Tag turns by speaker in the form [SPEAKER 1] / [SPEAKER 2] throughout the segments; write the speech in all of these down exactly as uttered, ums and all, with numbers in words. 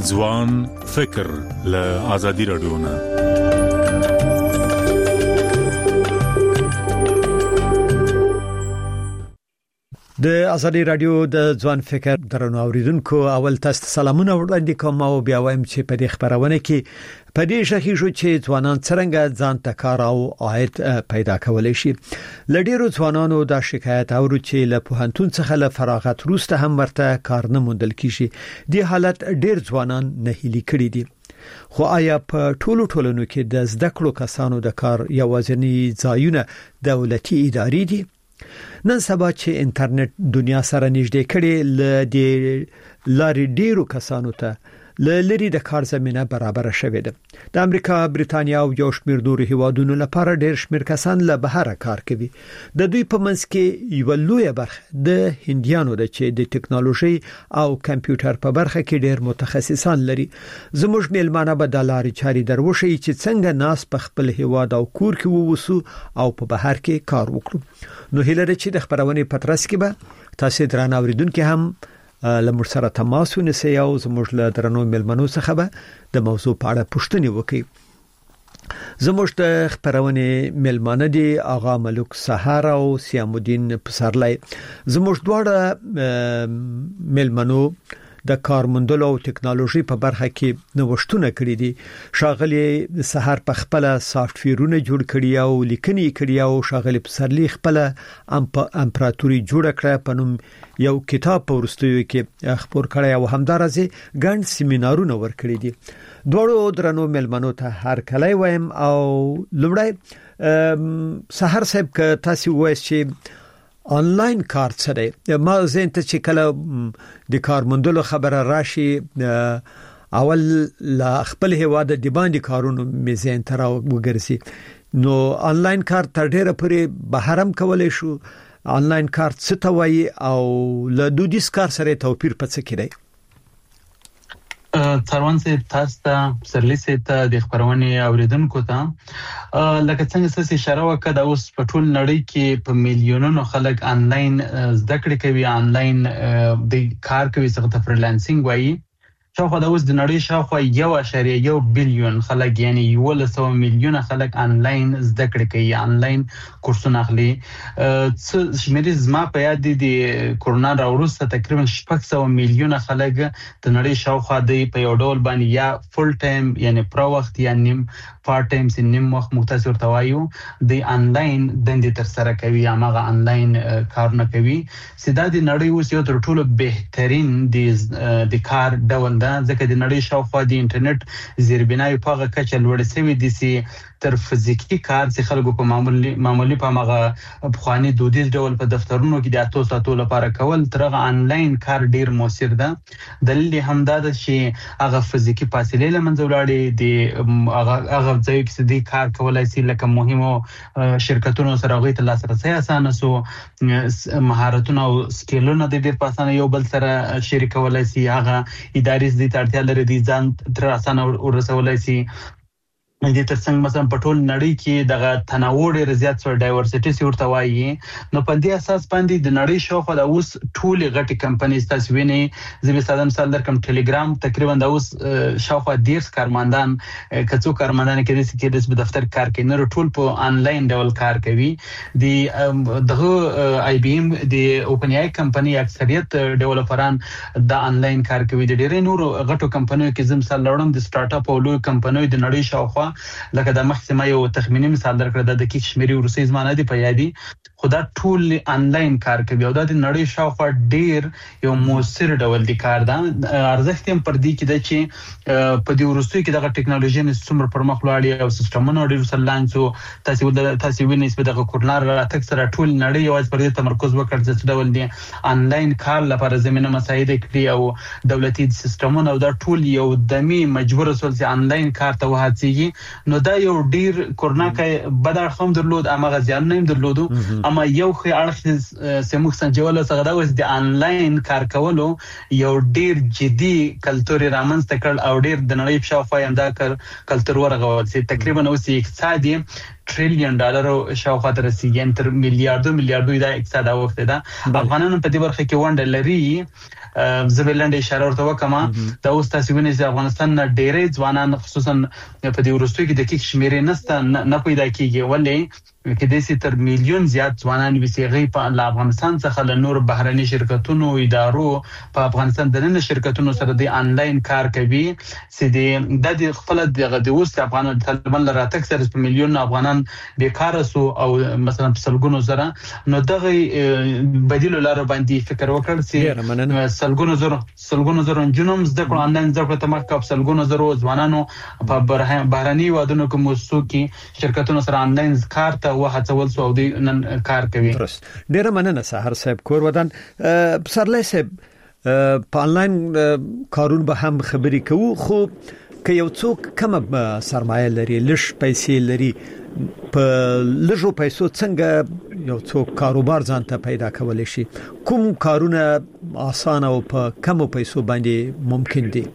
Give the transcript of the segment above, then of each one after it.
[SPEAKER 1] ځوان فکر له آزادي رادیو نه.
[SPEAKER 2] د ازادي رادیو د ځوان فکر درنو اوریدونکو اول تاسو سلامونه وړاندې کوم او بیا وایم چې په دې خبرونه کې په دې شخې شو چې ځوانان څنګه ځان ته کار او عاید پیدا کولای شي. لډیرو ځوانانو دا شکایت اورو چې له پوهنتون څخه له فراغت وروسته هم ورته کار نه موندل کیږي. دې حالت ډیر ځوانان نه هلي کړي دي. خو آیا په ټولو ټولنو کې د زده کړو کسانو د کار یوازینی ځایونه دولتي ادارې دي؟ نن سبا چې انټرنیټ دنیا سره نږدې کړي ل دې لارې ډیرو کسانو ته لری د کار زمينه برابر شوه ده. د امریکا، بریتانیا او یو شمېر نورو هیوادونو لپاره ډیر شمېر کسان له بهر کار کوي. د دوی په منځ کې یو لوی برخه د هندیانو د چې د ټکنالوژي او کمپیوټر په برخه کې ډیر متخصصان لري. زموږ میلمانه به د لارې چاري دروشي چې څنګه ناس په خپل هیواد او کور کې ووسو او په بهر کې کار وکړو. نو هیله چې د خبرونه پترس کې به تاسو درانه اوریدونکو هم لمر سره تماس ونیسئ او زموږ له درنو ملمنو څخه به د موضوع په اړه پوښتنه وکړي. زموږ د خبرونه ملمانه دي آغا ملک سحر او سیام الدین پسرلی. زموږ دواړه ملمنو د کارمندلو او ټکنالوژي په برخه کې نوښتونه کړی دي. شاغلی سحر په خپل سافټویرونه جوړ کړی او لیکنې کړی او شاغلی پسرلی خپل امپراتوري جوړ کړه په نوم یو کتاب په ورستیو کې خبر کړی او همدارسه ګڼ سیمینارونه ورکړي دي. دوړو درنو ملمنو ته هر کله وایم او لومړی سحر صاحب ک تاسو وایي چې آنلاین کار څه دی؟ ما زین ته چې کله د کارمندلو خبره راشي اول لا خپل هواده د باندې کارونو میزین تر وګرځي. نو آنلاین کار تر ډیره پورې بهرم کولای شو. آنلاین کار څه ته وایي او له دودیز کار سره توپیر په څه کې دی؟
[SPEAKER 3] تروان سي تاسو ته سرلی سي ته د خبرونه اوریدونکو ته لکه څنګه چې اشاره وکړه د اوس په ټول نړۍ کې په میلیونونو خلک آنلاین زده کړې کوي، آنلاین د کار کوي، څنګه ته فریلانسینګ وایي. شاوخوا د اوس د نړۍ شاوخوا یو اعشاریه یو بلیون خلک یعنی یو لسو میلیونه خلک آنلاین زده کړې کوي، آنلاین کورسونه اخلي. څه شمیرې زما په یاد دي د کورونا راوروسته تقریبا شپږ سوه میلیونه خلک د نړۍ شاوخوا د په یو ډول باندې یا فول ټایم یعنی پر وخت یا نیم پارت ټایم سي نیم وخت مختصر توایو د آنلاین دندې تر سره کوي، هغه آنلاین کارونه کوي. سیدا د نړۍ اوس یو تر ټولو بهترین د کار ډول ده، ځکه د نړۍ شاوخوا د انټرنیټ زیربنای په هغه کچه لوړ شوی دي چې تر فزیکی کار چې خلکو په معمولی معمولی په هغه بخوانی دودیز ډول په دفترونو کې د اتو ساتو لپاره کول تر هغه آنلاین کار ډیر موثر ده. دلیل هم دا ده چې هغه فزیکی فاصله لمنځه ولاړې دي، هغه هغه ځای کې د کار کولای شي لکه مهمو شرکتونو سره غوښتل ته لاسرسي اسانه سو، مهارتونه او سکیلونه د ډیر په اسانه یو بل سره شریکولای شي، هغه ادارې د اړتیا لري د ځان تر اسانه ورسولای شي. د ترڅنګ مثلا په ټول نړۍ کې دغه تنوع ډېر زیات سو ډایورسټي ورته وایي. نو په دې اساس باندې د نړۍ شاوخوا د اوس ټول غټي کمپنۍ تاسو ویني، زه به ساده مثال درکم، ټیلیګرام تقریبا د اوس شاوخوا ډیر کارمندان کڅو کارمندان کې د سکیدس په دفتر کار کوي، نه ټول په آنلاین ډول کار کوي. د دغه آی بی ایم د اوپن ای کمپنۍ اکثریت ډیولپران د آنلاین کار کوي. د ډیرې نورو غټو کمپنیو کې زم مثال لرم د سٹارټ اپ او لوی کمپنیو د نړۍ شاوخوا لکه د مخکمه یو تخمینی مثال درکړه د دقیق شمیرې ورسې زمانه دی په یادي خدا ټول آنلاین کار کوي او د نړۍ شاوخوا ډیر یو موثر ډول دی کار ده. ارزښت هم پر دې کې د چې په دې ورسې کې دغه ټکنالوژي نه څومره پرمخ لاړې او سیستمونه ډیر سره لانچو تاسو ول تاسو وینئ چې دغه کورونا راتګ سره ټول نړۍ یوازې پر دې تمرکز وکړ چې ډول دی آنلاین کار لپاره زمينه مساعده کړی او دولتي سیستمونه او دا ټول یو دمي مجبور سول چې آنلاین کار ته وهڅیږي. نو دا یو ډیر کورونا کې بدر خم درلود اما غزيان نه درلودو، اما یو خې اړخ سموږ سنجول څنګه دا وس د آنلاین کار کولو یو ډیر جدي کلتور رامنځته کړ او ډیر د نړۍ په شاوخوا هم دا کلتور ورغول چې تقریبا اوس اقتصادي ټریلیون ډالر شاوخوا ته رسیدي، ان تر میلیارډو میلیارډو دا اقتصاد اوخته ده. افغانانو په دې برخه کې ونډه لري. زبلند اشاره ورته وکم دا اوس تاسو وینئ چې افغانستان نه ډېرې ځوانان خصوصا په دې وروستیو کې د کې شمیرې نسته نه پیدا کیږي، ولې کې د سي تر میلیون زیات ځوانان وسیغي په افغانستان څخه له نور بهرني شرکتونو ادارو په افغانستان د نن شرکتونو سره د انلاین کار کوي چې د خپل د اوس افغان طالبان لراتک سره په میلیون افغانان بیکار سو او مثلا په سلګونو سره نو دغه بدیل لار باندې فکر وکړ چې سلګونو زره سلګونو زره جنوم زده کړو انلاین زده کړو تمه کاپ سلګونو زره ځوانانو په بهرني وادونو کې موسوقي شرکتونو سره انلاین کار ته وهڅول سو او د نن کار کوي.
[SPEAKER 2] ډیره مننه سحر صاحب کور ودان پسرلی صاحب په انلاین کارون به هم خبري کوو، خو که یو څوک کم سرمایه لري لږ پیسې لري په لږو پیسو څنګه یو څوک کاروبار ځان ته پیدا کولای شي؟ کوم کارونه آسان او په کمو پیسو باندې ممکن دي؟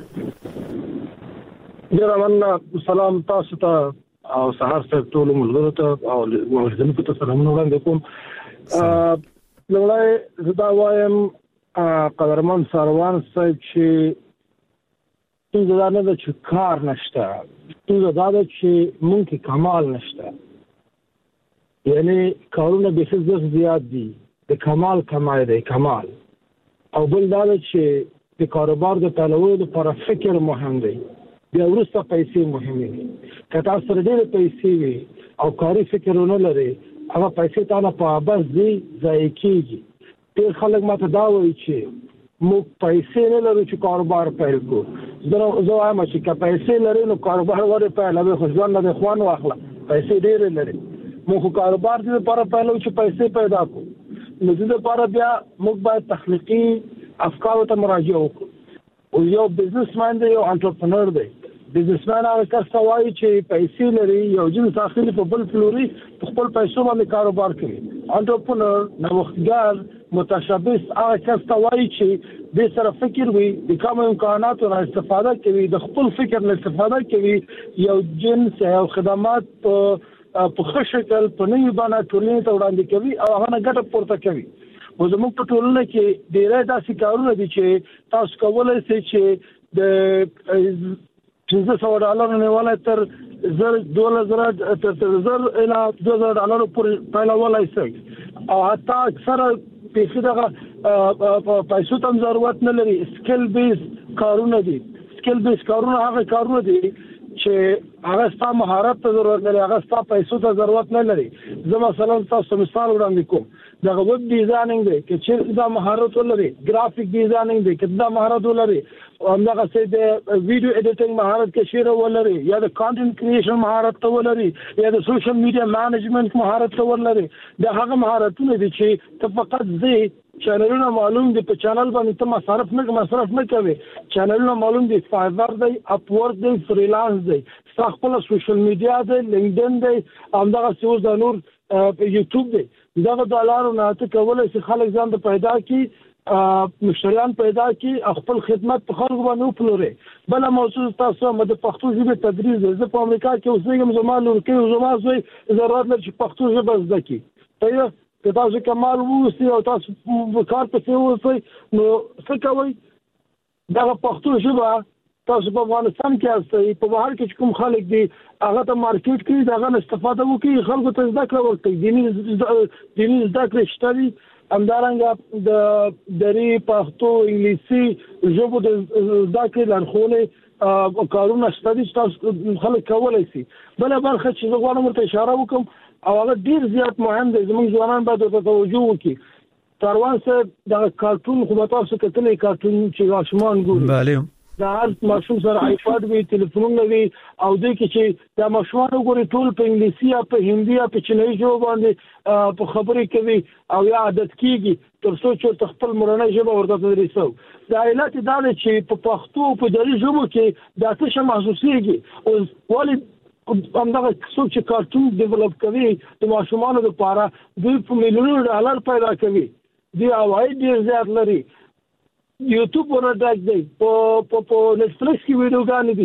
[SPEAKER 4] ډیره مننه. سلام تاسو ته او سحر صاحب ټول ملګرو ته او موجودینو ته سلامونه وړاندې کوم. لومړی زه دا وایم قدرمن سروان صاحب چې څنګه دا نه چې کار نشته، څنګه دا چې مونږ کې کمال نشته، یعنی کارونه به څه زیات دي، د کمال کمای دی کمال. او بل دا چې د کاروبار د تلوي لپاره فکر مهم دی، بیا ورسته پیسې مهمه دي. که تاسو سره ډېر پیسې وي او کاري فکرونه لري هغه پیسې تاسو په اباز دي ځای کیږي. ډېر خلک ماته دا وایي چې مو پیسې نه لرو چې کاروبار پیل کو. زه زه وایم چې که پیسې لري نو کاروبار ورې پیل به خو ځوان نه خوان واخله، پیسې ډېر لري. مو خو کاروبار دې لپاره پیل چې پیسې پیدا کو، نو دې لپاره بیا موږ باید تخلیقي افکار ته مراجعه وکړو. او یو بزنسمن دی، یو انټرپرنور دی. بزنسمن هغه کس ته وایي چې پیسې لري، یو جنس اخلي په بل فلوري په خپل پیسو باندې کاروبار کوي. انټرپرنور نوښتګر متشبث هغه کس ته وایي چې د سره فکر وي، د کوم امکاناتو نه استفاده کوي، د خپل فکر نه استفاده کوي، یو جنس او خدمات په په ښه شکل په نوي بڼه ټولنې ته وړاندې کوي او هغه نه ګټه پورته کوي. او زموږ په ټولنه کې ډېری داسې کارونه دي چې تاسو کولی شئ چې د پنځه سوه ډالرو نیولای تر زر دولس زره تر تر زر الی دوه زره ډالرو پورې پیلولی شئ. او حتی اکثره پیسې دغه پیسو ته هم ضرورت نه لري. سکل بیس کارونه دي. سکل بیس کارونه هغه کارونه دي چې هغه ستا مهارت ته ضرورت لري، هغه ستا پیسو ته ضرورت نه لري. زه مثلا تاسو مثال وړاندې کوم، دغه ویب ډیزاینینګ دی که چیرې دا مهارت ولري، ګرافیک ډیزاینینګ دی که دا مهارت ولري، همدغسې د ویډیو ایډیټینګ مهارت که چیرې ولري، یا د کانټینټ کریشن مهارت ته ولري، یا د سوشل میډیا مینجمنټ مهارت ته ولري. دا هغه مهارتونه دي چې ته فقط ځې چینلونه معلوم دي، په چینل باندې ته مصرف نه مصرف نه کوي، چینلونه معلوم دي، فایور دی، اپورک دی، فریلانس دی، ستا خپله سوشل میډیا دی، لینکډین دی، همدغسې اوس د نور یوټیوب دی. دغه د لارو نه ته کولی شي خلک ځان ته پیدا کړي، مشتریان پیدا کړي او خپل خدمت په خلکو باندې وپلوري. بله موضوع تاسو هم د پښتو ژبې تدریس دی. زه په امریکا کې اوسېږم، زما لورکۍ او زما زوی ضرورت لري چې پښتو ژبه زده کړي. صحیح که تاسو کمال ووسئ او تاسو کار پسې ووسئ نو څه کوئ؟ دغه پښتو ژبه تاسو په افغانستان کې هستئ، په بهر کې چې کوم خلک دي هغه ته مارکیټ کړي، د هغه نه استفاده وکړي، خلکو ته زده کړه ورکړي. دیني دیني زده کړې شته دي. همدارنګه د دري، پښتو، انګلیسي ژبو د زده کړې لارښوونې کارونه شته دي چې تاسو خلک کولی شي. بله برخه چې زه غواړم ورته اشاره وکړم او هغه ډېر زیات مهم دی، زموږ ځوانان باید ورته توجه وکړي. کاروان صاحب دغه کارټون خو به تاسو کتلی کارټون چې ماشومان ګوري،
[SPEAKER 2] بله
[SPEAKER 4] د هر ماشوم سره آیپاډ وي، تلیفونونه وي، او دوی کې چې د ماشومان وګوري ټول په انګلیسي یا په هندي یا په چینایي ژبه باندې په خبرې کوي او یا عادت کېږي تر څو چې ورته خپل مورنۍ ژبه ورته تدریسو. د علت دا دی چې په پښتو په دري ژبو کې دا څه شی محسوسېږي. اوس ولې همدغه څوک چې کارټون ډیولپ کوي د ماشومانو لپاره دوی په میلیونونو ډالر پیدا کوي، دوی عواید ډېر زیات لري. یوټیوب ورته ډک دی، په په نیټفلکس کې ویډیوګانې دي.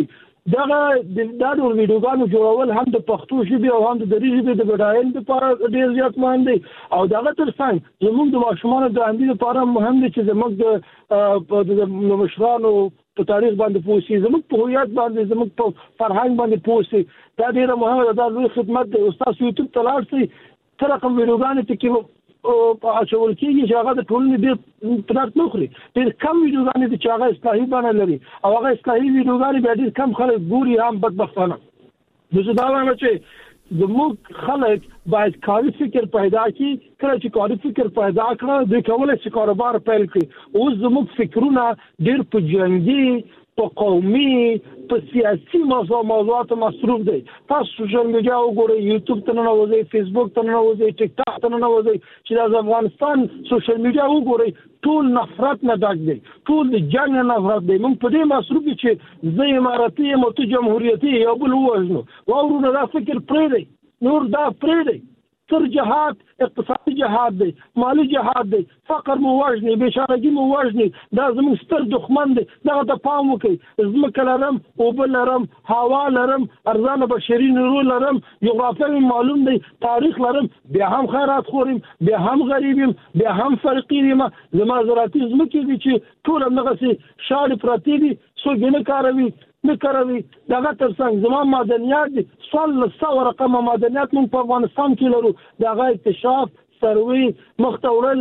[SPEAKER 4] دغه د دادو ویډیوګانو جوړول هم د پښتو ژبه او هم د دری ژبه د بډاین لپاره ډیر زیات مهم دي او دغه ترڅنګ زموږ د ماشومان د اندي لپاره مهم دي چې زموږ د مشرانو په تاریخ باندې پوښي زموږ په هویت باندې زموږ په فرهنګ باندې پوښي دا ډیره مهمه ده د لوی خدمت د استاد یوټیوب تلاړ سي تر کوم ویډیوګانې ته کې په اچول کېږي چې هغه د ټولنې ډېر پرات نه خوري ډېر کم ویډیوګانې دي چې هغه اصلاحي بڼه لري او هغه اصلاحي ویډیوګانې بیا ډېر کم خلک ګوري هم بدبختانه زه دا وایم چې زموږ خلک باید کاري فکر پیدا کړي کله چې کاري فکر پیدا کړه دوی کولای شي کاروبار پیل کړي اوس زموږ فکرونه ډېر په جنګي په قومي په سیاسي موضوع موضوعات مصروف دي تاسو سوشل میډیا وګورئ یوټیوب ته نه وځي فیسبوک ته نه وځي ټیک ټاک ته نه وځي چې د افغانستان سوشل میډیا وګورئ ټول نفرت نه ډک دي ټول د جنگ نه نفرت دي موږ په دې مصروف دي چې زه اماراتي یم او ته جمهوریتي یو بل وژنو واورو دا فکر پرې دی نور دا پرې دی تر جهاد اقتصادي جهاد دی مالی جهاد دی فقر مو وژني بشارګي مو وژني دا زموږ ستر دښمن دی دا ته پام وکړئ زموږ لرم او بل لرم هوا لرم ارزانه بشري نور لرم جغرافیه معلوم دی تاریخ لرم بیا هم خیرات خورم بیا هم غریبم بیا هم فقیرم زما زراعتي زمکې دي چې ټول هغه سي شاړې پراتی دي سو ګنه کاروي نه کاروي دغه ترڅنګ زما معدنیات دي څل سو رقم معدنیات موږ په افغانستان کې لرو دغه اکتشاف سروي مختورل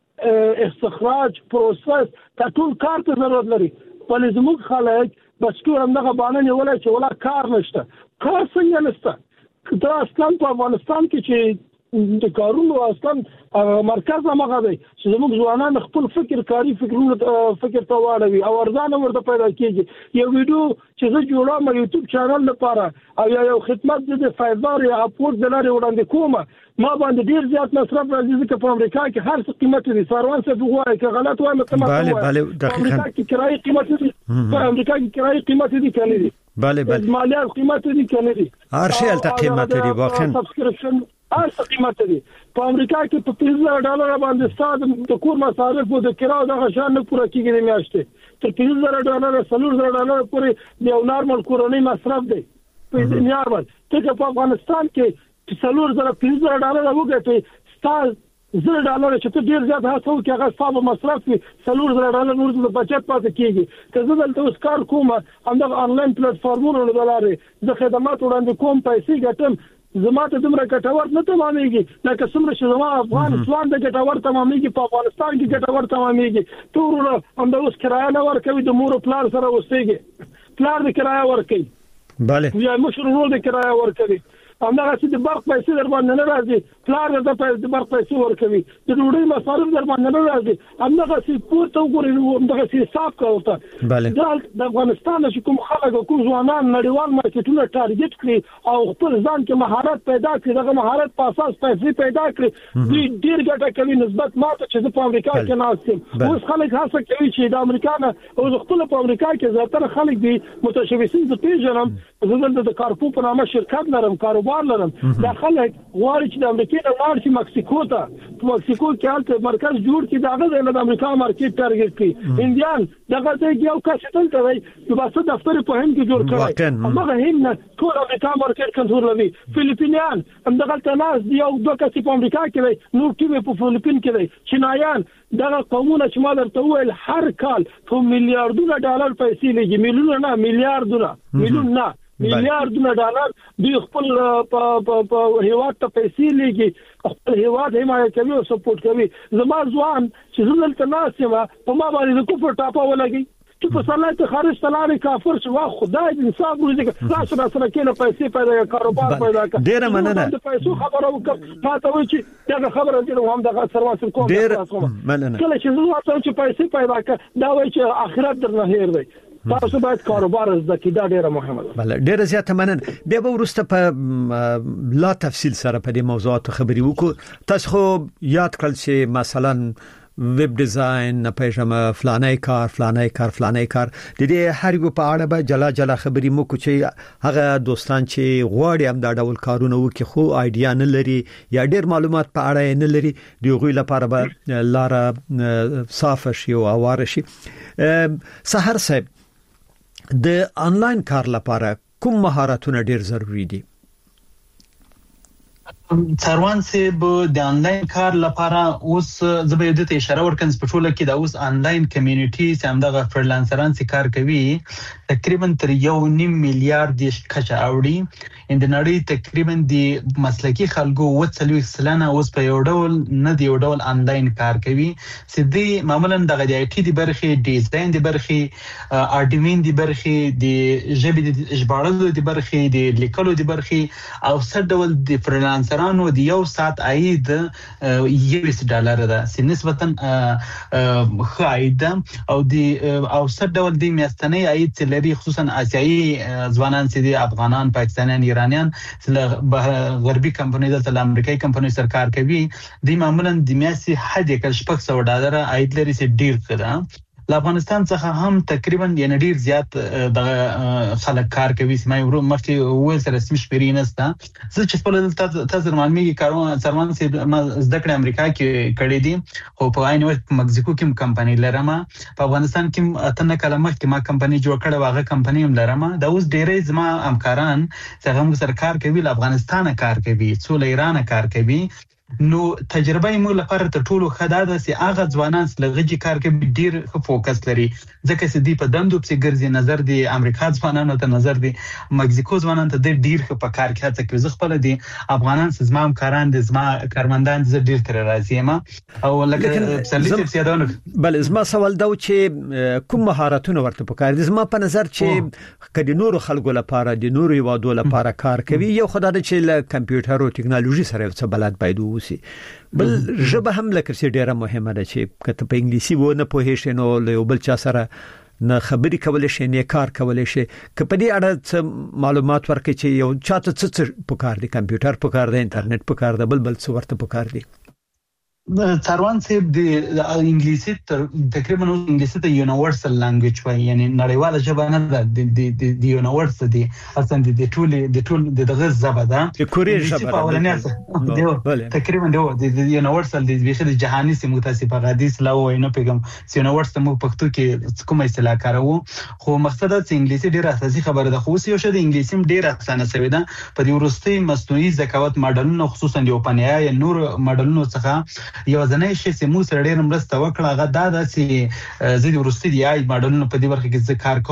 [SPEAKER 4] استخراج پروسس دا ټول کار ته ضرورت لري ولې زموږ خلک بس ټول همدغه باندې نیولای چې ولا کار نشته کار څنګه نشته دا اصلا په افغانستان کې چې د کارونو اصلا مرکز هغه دی چې زموږ ځوانان خپل فکر کاری فکرونه فکر ته واړوي او ارزانه ورته پیدا کیږي یو ویډیو چې زه جوړوم یوټیوب چینل لپاره او یو خدمت د فایبر یا اپورټ د لارې وړاندې کوم ما باندې ډیر زیات مصرف راځي ځکه په امریکا کې هر څه قیمت دي ساروان څه بغواړي که غلط وایم ته ما
[SPEAKER 2] بله بله دقیقاً
[SPEAKER 4] امریکا کې کرایي قیمت دي په امریکا کې کرایي قیمت دي کله دي
[SPEAKER 2] بله بله
[SPEAKER 4] مالیات قیمت دي کله دي
[SPEAKER 2] هر شي الته قیمت دي واقعا
[SPEAKER 4] سبسکرپشن هر قیمت دي په امریکا کې په پنځه ډالر باندې ستاسو د کور مصارف او د کرایه دغه شان نه پوره کیږي د میاشتې تر پنځه ډالر څلور ډالر پورې یو نارمل کورنۍ مصرف دی په دنیا باندې ته په افغانستان کې څلور زره پنځه ډالر وګټي ستاسو زر ډالر چې ته ډیر زیات هڅه وکړې هغه ستاسو مصرف وي څلور زره ډالر نور د بچت پاتې کیږي که زه دلته اوس کار کوم همدغه انلاین پلیټفارمونو له لارې زه خدمات وړاندې کوم پیسې ګټم زما ته دومره ګټور نه تمامېږي لکه څومره چې زما افغان ځوان د ګټور تمامېږي په افغانستان کې ګټور تمامېږي ټول همدا اوس کرایه نه ورکوي د مور او پلار سره اوسېږي پلار د کرایه ورکوي
[SPEAKER 2] بله
[SPEAKER 4] یا مشر ورور د کرایه ورکوي همدغه چې د برق پیسې در باندې نه راځي پلار د برق پیسې ورکوي د ډوډۍ مصارف در باندې نه راځي همدغه چې پورته وګورئ همدغه چې حساب کوي
[SPEAKER 2] بله
[SPEAKER 4] دا د افغانستان چې کوم خلک کوم ځوانان نړیوال مارکیټونه ټارګټ کړي او خپل ځان کې مهارت پیدا کړي دغه مهارت په اساس پیسې پیدا کړي دوی ډیر ګټه کوي نسبت ماته چې په امریکا کې ناستم اوس خلک هڅه کوي چې د امریکا نه او خپل په امریکا کې زیاتره خلک دي متشبثین د پیژنم زه د کارپو په نامه شرکت لرم کاروبار لرم دا خلک غواړي چې د امریکا نه لاړ شي مکسیکو ته په مکسیکو کې حالت مرکز جوړ کړي داغه د امریکا مارکیټ ټارګټ کړي انډیان دغه ځای یو کس تل دی چې باسه دفتر په هند کې جوړ کړی هغه هند ټول امریکا مارکیټ کنټرولوي فلیپینیان همدغه تناس دی او دوه کس په امریکا کې دی نور ټیم په فلیپین کې دی چینایان دغه قومونه چې ما درته وویل هر کال په میلیارډونو ډالر پیسې لګي میلیونونه نه میلیارډونه میلیون نه میلیارډونه ډالر دوی خپل په هیواد ته پیسې لګي خپل هیواد حمایت کوي او سپورټ کوي زما ځوان چې زه دلته ناست یم په ما باندې د کفر ټاپه ولګي چې په صلاحیت خارج تلاري کافر شو خدای دې انصاف وکړي تاسو را سره کې پیسې پیدا کاروبار پیدا کړئ
[SPEAKER 2] ډیر مننه
[SPEAKER 4] د پیسو خبرو وکړه ما ته وایي چې دا خبره دې هم دغه سرواسل کوم
[SPEAKER 2] ډیر مننه
[SPEAKER 4] کله چې زه تاسو چې پیسې پیدا کړ دا وایي چې آخرت درنه هیر دی تاسو باید کاروبار زده کړئ دا ډیره مهمه ده
[SPEAKER 2] بله ډیره زیاته مننه بیا به ورسته په لا تفصیل سره په دې موضوعات خبري وکړو تاسو خو یاد کړل چې مثلا ویب ډیزاین نه پېژنم فلانه کار فلانه کار فلانه کار د دې هر یو په اړه به جلا جلا خبري مو کو چې هغه دوستان چې غواړي هم دا ډول کارونه وکړي خو آیډیا نه لري یا ډیر معلومات په اړه نه لري دی غوي لپاره به لاره صاف شي او اواره شي سحر صاحب د انلاین کار لپاره کوم مهارتونه ډیر ضروری دي؟
[SPEAKER 3] څاروان سیب د انلاین کار لپاره اوس زبې د اشاره ورکړم په ټوله کې د اوس انلاین کمیونټي سم دغه فرلانسران چې کار کوي تقریبا تر یو نیم میلیارډ د کچه اوړي ان د نړۍ تقریبا د مسلکی خلکو وڅلوي سلانه اوس په یو ډول نه دی یو ډول انلاین کار کوي سدي معمولا دغه د آی ټي دی برخې ډیزاین دی برخې اډمین دی برخې د ژبې د ژباړلو دی برخې د لیکلو دی برخې او څه ډول د فرلانسر نو د یو ساعت عاید یو ډالر ده چې نسبتا ښه عاید او د او څه ډول د میاشتنی عاید چې لري خصوصا آسیایي ځوانان چې د افغانان پاکستانیان ایرانیان چې غربي کمپنۍ د امریکایي کمپنۍ سره کار کوي د معمولا د میاشتې حد کل شپږ سوه ډالر عاید لري چې ډیر ښه ده. له افغانستان څخه هم تقریبا یعنی ډیر زیات د خلک کار کوي چې ما ورو مخکې ویل سره رسمي شمیرې نشته. زه چې خپل تاسو معلومي کارونه سرمان چې ما زده کړې امریکا کې کړې دي خو په عین وخت مکسیکو کې کمپنۍ لرم په افغانستان کې اتنه کله مخکې ما کمپنۍ جوړ کړې واغه کمپنۍ هم لرم دا اوس ډېرې زما همکاران چې هم سره کار کوي له افغانستان کار کوي څو له ایران کار کوي نو تجربه مو لپاره ته ټولو خدا ده چې هغه ځوانان چې لږی کار کوي ډیر فوکس لري ځکه چې دی په دندو په ګرځي نظر دی امریکا ځوانانو ته نظر دی مکسیکو ځوانانو ته ډیر په کار کې هڅه کوي. زه خپل دي افغانان چې زما کاران دي زما کارمندان زه ډیر تر راځي ما او لکه سلیت سیادونه
[SPEAKER 2] بل زما سوال دا چې کوم مهارتونه ورته پکار دي زما په نظر چې کدي نور خلکو لپاره دي نور یوادو لپاره کار کوي یو خدای د چې له کمپیوټر او ټکنالوژي سره څه بلد باید بل ژبه هم لکه چې ډیره مهمه ده چې کته په انګلیسي و نه پوهې شنو له بل چا سره نه خبرې کولای شي نه کار کولای شي که په دې اړه معلومات ورکړي چې یو چاته څه پکار دي کمپیوټر پکار دی انټرنیټ پکار دی بل بل څه ورته پکار دي.
[SPEAKER 3] څاروان سیب د انګلیسي تقریبا انګلیسي ته یونیورسل لانګویج وایي یعنی نړیواله ژبه نه ده د د یونیورسل دي اصلا د ټول د ټول دغه ژبه ده
[SPEAKER 2] د کوري ژبه
[SPEAKER 3] ده تقریبا د یونیورسل د د جهاني سیمه متاسفه غادیس لا وای نه پیغام یونیورسل مو پښتو کې کومه اصطلاح کارو خو مقصد د انګلیسي ډیره اساسي خبره ده خو یو شی د انګلیسي ډیره اسانه شوی ده په دې ورستي مصنوعي ذکاوت ماډلونو خصوصا د اوپن ای آی نور ماډلونو څخه یو ځنې شي چې موږ سره ډېر مرسته وکړه هغه دا ده چې زه د ورستي دی آی ماډلونو په دې برخه کې ځکه کار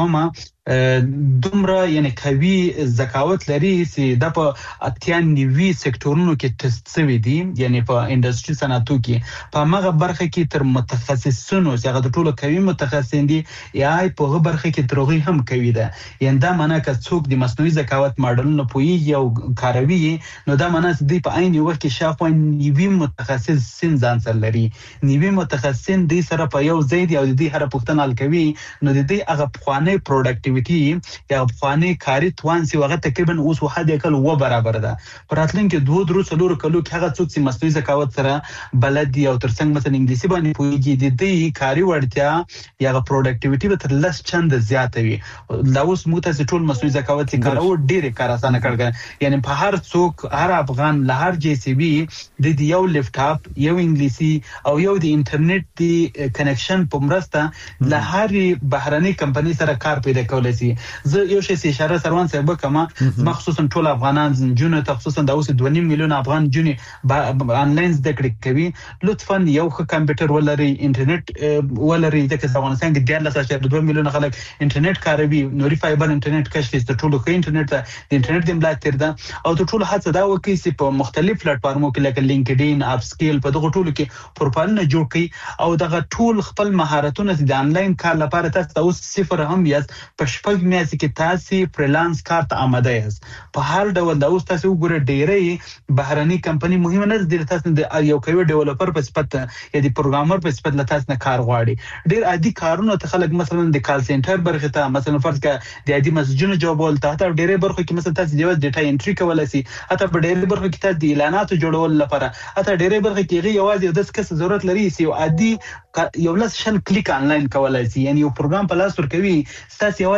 [SPEAKER 3] کوم دومره یعنی کوي ذکاوت لري چې د په اتیا نیوي سکتورونو کې ټیسټ شوی دي یعنی په انډستری صنعتو کې په هغه برخه کې تر متخصصینو چې هغه ټولو کوي متخصصین دي آی په هغه برخه کې ترغي هم کوي ده یعنی دا معنی که څوک د مصنوعي ذکاوت ماډلونو پوي یو کاروي نو دا معنی چې دی په عین وخت کې شاوخوا نیوي متخصصین ځان سره لري نیوي متخصصین دي سره په یو ځای دی او د دې هر پښتنه حل کوي نو د دې هغه پخوانی پروډکټیویټي یا پخوانی کاری توان سی هغه تقریبا اوس وحد کل و برابر ده پراتلین کې دوه درو څلور کلو کې هغه څوک چې مصنوعي ذکاوت سره بلد دی او ترڅنګ مثلا انګلیسي باندې پوهیږي د دې کاری وړتیا یا پروډکټیویټي به تر لس چند زیاته وي دا اوس موږ ته ټول مصنوعي ذکاوت کارو ډیر کار اسانه کړل یعنی په هر څوک هر افغان له هر جی سی بي د یو لپټاپ یو انګلیسي او یو د انټرنیټ دی کنیکشن په مرسته له هر بهرنۍ کمپنۍ سره کار پیدا کولای شي. زه یو شی اشاره سروان صاحب کما مخصوصا ټول افغانان جنونو خصوصا د اوس دوه نیم میلیون افغان جنې انلاین زده کړې کوي لطفا یو ښه کمپیوټر ولري انټرنیټ ولري د افغانستان کې ډیر لاسه دوه میلیون خلک انټرنیټ کاروي نوري فایبر انټرنیټ کشف د ټولو ښه انټرنیټ د انټرنیټ د ملاتړ ده او د ټولو هڅه دا وکړي چې په مختلف پلیټ فارمو کې لکه لینکډین اپ سکیل په دغه ټولو کې پروفایلونه جوړ کړي او دغه ټول خپل مهارتونه د انلاین کار لپاره تاسو اوس صفر هم یاست په شپږ میاشتې کې تاسو فریلانس کار ته آماده یاست په هر ډول د اوس تاسو وګوره ډېرې بهرني کمپنی مهمه نه دي تاسو د یو کوي ډیولپر په صفت یا د پروګرامر په صفت لته نه کار غواړي ډېر عادي کارونه ته خلک مثلا د کال سنټر برخه ته مثلا فرض کړه د عادي مسجونو جوابول ته ته ډېرې برخه کې مثلا تاسو د ډیټا انټری کولای شي اته په ډېرې برخه کې تاسو د اعلاناتو جوړول لپاره اته ډېرې برخه کې یوازې د څه ضرورت لري چې عادي یو لاس شل کلیک انلاین کولای شي یعنی یو پروګرام په لاس ور کوي تاسو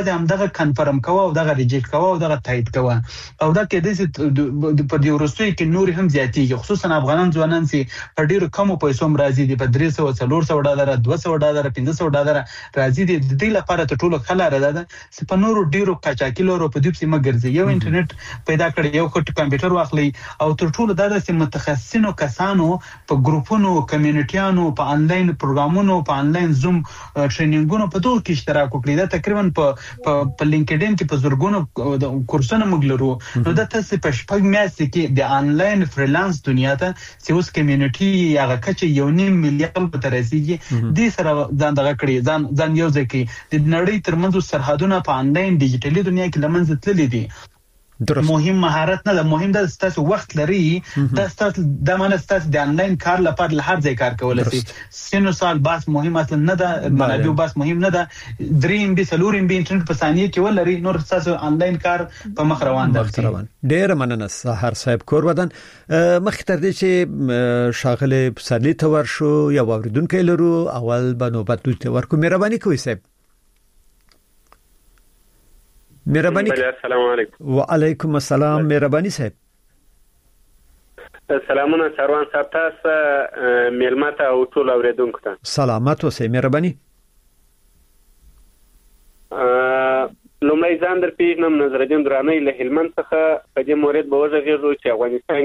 [SPEAKER 3] یوازې همدغه کنفرم کوه او دغه ریجیکټ کوه او دغه تایید کوه او دا کېدای شي په دې وروستیو کې نور هم زیاتېږي خصوصا افغانان ځوانان چې په ډیرو کمو پیسو راځي دي په درې سوه څلور سوه ډالره دوه سوه ډالره پنځه سوه ډالره راځي دي د دې لپاره ته ټولو ښه لاره ده چې په نورو ډیرو قاچاقي لارو په دې پسې مه ګرځئ یو انټرنیټ پیدا کړئ یو ښه کمپیوټر واخلئ او تر ټولو دا ده چې متخصصینو کسانو په ګروپونو کمیونټیانو په انلاین پروګرامونو په انلاین زوم ټریننګونو په دغو کې اشتراک وکړي دا تقریبا په په لینکډین کې په زرګونو کورسونه موږ لرو نو دا تاسو په شپږ میاشتې کې د انلاین فریلانس دنیا ته چې اوس کمیونټي هغه کچه یو نیم میلیارډ په ترسيږي دې سره ځان دغه کړی ځان ځان یو ځکه د نړۍ ترمنځ سرحدونه په انلاین ډیجیټلي دنیا کې لمنځه تللي دي درست. مهم مهارت نه ده مهم ده ستاسو وخت لري دا ستاسو د معنی ستاسو د انلاین کار لپاره له هر ځای کار کولای شي سینو سال باس مهم اصلا نه ده منابع باس مهم نه ده دریم به سلوریم به انټرنیټ په ثانیه کې ولري نور ستاسو انلاین کار په مخ روان ده
[SPEAKER 2] ډیر مننه سحر صاحب کور ودان مخ تر دې چې شاغله پسرلی تور شو یا اوریدونکو لرو اول بنوبت دوی ورکو مهرباني کوئ صاحب مهرباني
[SPEAKER 5] السلام علیکم
[SPEAKER 2] وعلیکم السلام مهرباني صاحب
[SPEAKER 5] سلامونه سروان صاحب تاسو میلمته او ټول اوریدونکو ته
[SPEAKER 2] سلامات اوسئ مهرباني
[SPEAKER 5] لومړی ځان در پیژنم نظرالدین درانی له هلمند څخه په دې مورید به وغږیږو چې افغانستان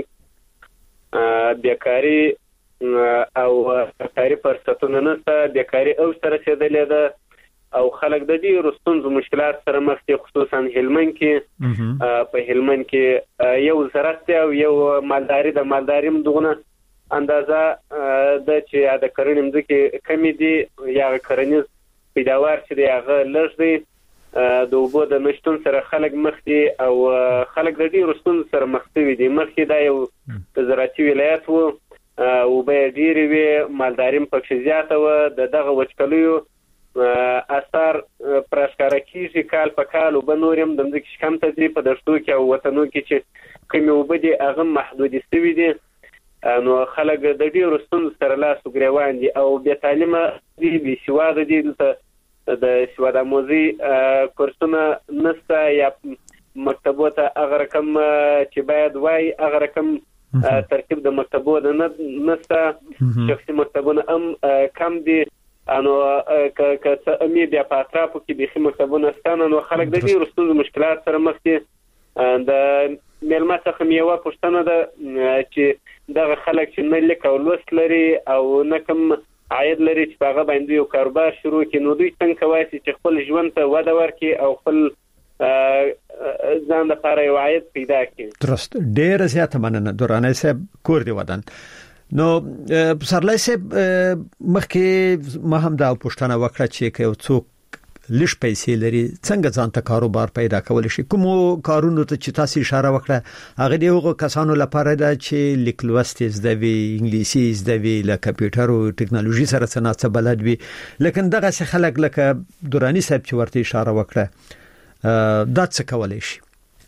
[SPEAKER 5] بیکاري او کاري فرصتونه نشته بیکاري او سره رسیدلې ده او خلک د دې رستونزو مشکلات سره مخ دي خصوصا هلمند کې په هلمند کې یو زراعت او یو مالداري د مالداري مدغونه اندازه د چې د کرنې مځکه کمی دي یا کرنیز پیداوار چې دی هغه لږ دی د اوبو د نشټون سره خلک مخ دي او خلک د دې رستونزو سره مخ دي مخکې دا یو زراعتي ولایت وو او به ډېرې وي مالداري پکې زیاته وه د دغه وچکالیو اثر پراشکاره کیږي کال په کال او بنورم د مځکې کم ته دي په دشتو کې او وطنو کې چې کومې اوبه دي هغه محدودې شوي دي نو خلک د ډېرو ستونزو سره لاس وګریوان دي او بې تعلیمه دي بې سواده دي دلته د سواد آموزي کورسونه نشته یا مکتبو ته هغه رقم چې باید وای هغه رقم ترتیب د مکتبو د نشته شخصي مکتبونه هم کم دي انو که که امي بیا په اطرافو کې به مکتبونه ستانه نو خلک د دې رستوز مشکلات سره مخ دي د مېلمه څخه میوه پښتنه ده چې دغه خلک چې نه لیک او لوست لري او نه کوم عاید لري چې هغه باندې یو کاروبار شروع کړي نو دوی څنګه کوي چې خپل ژوند ته وده ورکړي او خپل ځان لپاره یو عاید پیدا کړي
[SPEAKER 2] درست ډېر زیاته مننه درانه صاحب کور دی ودان نو پسرلی صاحب مخکې ما هم دا پوښتنه وکړه چې یو څوک لږ پیسې لري څنګه ځان ته کاروبار پیدا کول شي کوم کارونو ته چې تاسو اشاره وکړه هغه دی هغه کسانو لپاره دا چې لیک لوست زده وي انګلیسي زده وي له کمپیوټر او ټکنالوژي سره څه بلد وي لکه دغه څه خلک لکه درانی صاحب چې ورته اشاره وکړه دا څه کولای شي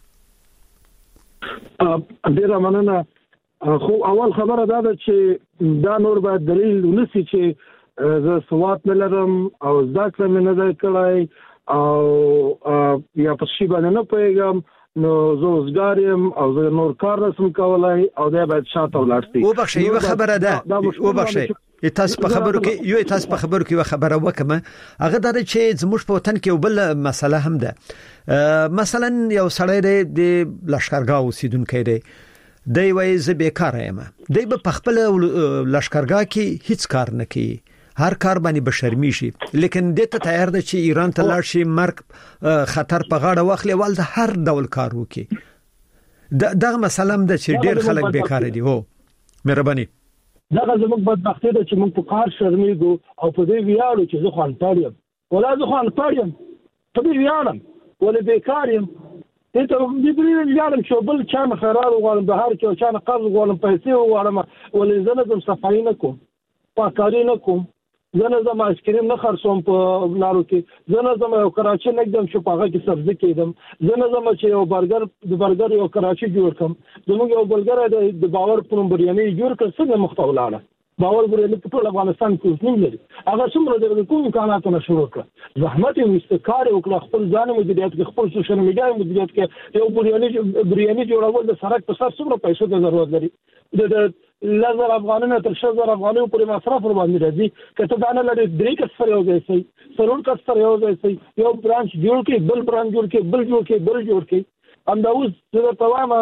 [SPEAKER 4] ډیر مننه خو اول خبره دا ده چې دا نور باید دلیل ونسی چې زه سواد نه لرم او ځکه مې نه ده کړای او یا په شی باندې نه پېږم نو زه روزګار یم او زه نور کار رسم کولای او دا باید شاته ولاړ شي
[SPEAKER 2] او بخښه یو خبره ده او بخښه تاسو په خبرو کې یو تاسو په خبرو کې یو خبره وکمه هغه دا چې زموږ په وطن کې بل مسله هم ده مثلا یو سړی د لشکرګاه اوسیدونکی دی دی وای زه بیکار یم دی په خپل لشکرګاه کې هیڅ کار نه کوي هر کار باندې بشرمی شي لیکن دته تیار ده چې ایران ته لاړ شي مرګ خطر په غاړه واخلي ول د هر ډول کار وکي دغه مسله هم ده چې ډیر خلک بیکار دي هو مهرباني
[SPEAKER 4] دغه زموږ بدبختي ده چې موږ په کار شرمېږو او په دې ویاړو چې زه خو انټاریم ولا زه خو انټاریم په دې ویاړم ولې بیکار یم ته دې دې ویاړم چې بل چا نه خیرات وغواړم به هر چا چا نه قرض وغواړم پیسې وغواړم ولې زه نه زم صفائی نه کوم پاکاري نه کوم زه نه زم آیسکریم نه خرڅوم په لارو کې زه نه زم یو کراچي نه کېدم چې په هغه کې سبزي کېدم زه نه زم چې یو برګر د برګر یو کراچي جوړ کړم زموږ یو بلګر د باور په نوم بریاني جوړ کړ څنګه مخته ولاړه باور ګورې په ټول افغانستان کې اوس نیم لري هغه څومره د کوم امکاناتو نشو وکړه زحمت یې واستکار وکړه خپل ځان مدیریت کې خپل سوشل میډیا مدیریت کې یو بریاني بریاني جوړول د سرک په سر څومره پیسو ته ضرورت لري د لزر افغانانو تر شزر افغانانو پورې مصرف ور باندې راځي کته دا نه لري درې کس سره یو ځای سي سرور کس سره یو ځای سي یو برانچ جوړ کې بل برانچ جوړ کې بل جوړ کې بل جوړ کې ام دا اوس د تمام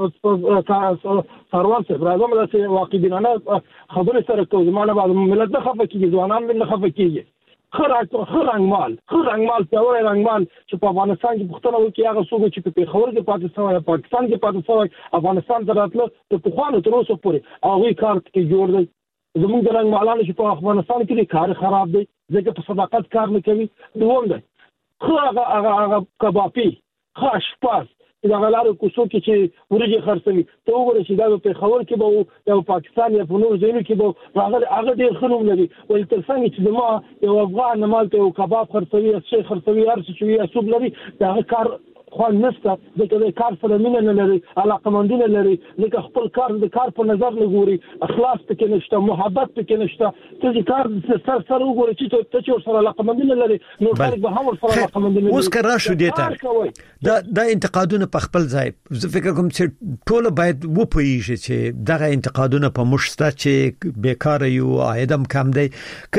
[SPEAKER 4] سروان سره راځم چې واقعي خبره سره کوم معنا بعد ملت نه خفه کیږي ځوانان نه خفه کیږي خرڅ خرنګ مال خرنګ مال پیاوړی رنګ مال چې په افغانستان کې پښتنه وکي هغه څوک چې په پیښور کې پاکستان یا پاکستان کې پاکستان افغانستان ته راتله په خوانو تر اوسه پورې هغه کار کې جوړ دی زموږ د رنګ مالانو چې په افغانستان کې کار خراب دی ځکه په صداقت کار نه کوي دوم دی خو هغه هغه کبابي خاص پاس دا غلارو کوڅو کې چې ورګي خرڅوي ته وګورئ چې دا په خبر کې به یو پاکستان یا په نور ځایونو کې به هغه هغه ډېر خنوم لري ول تر څنګه چې ما یو افغان مال ته یو کباب خرڅوي یا شي خرڅوي هر څه چې یا سوب لري دا کار خو نسته د کار سره مینه نه لري علاقه مندونه لري ځکه خپل کار د کار په نظر نه ګوري اخلاص پکې نشته محبت پکې نشته ته کار سر سر وګوري چې ته چې سره علاقه مندونه لري نو خلک به هم سره علاقه مندونه
[SPEAKER 2] اوس کرا شو دي ته دا د انتقادونه په خپل ځای زه فکر کوم چې ټول باید و پوهیږي چې دغه انتقادونه په مشسته چې بیکار یو عایدم کم دی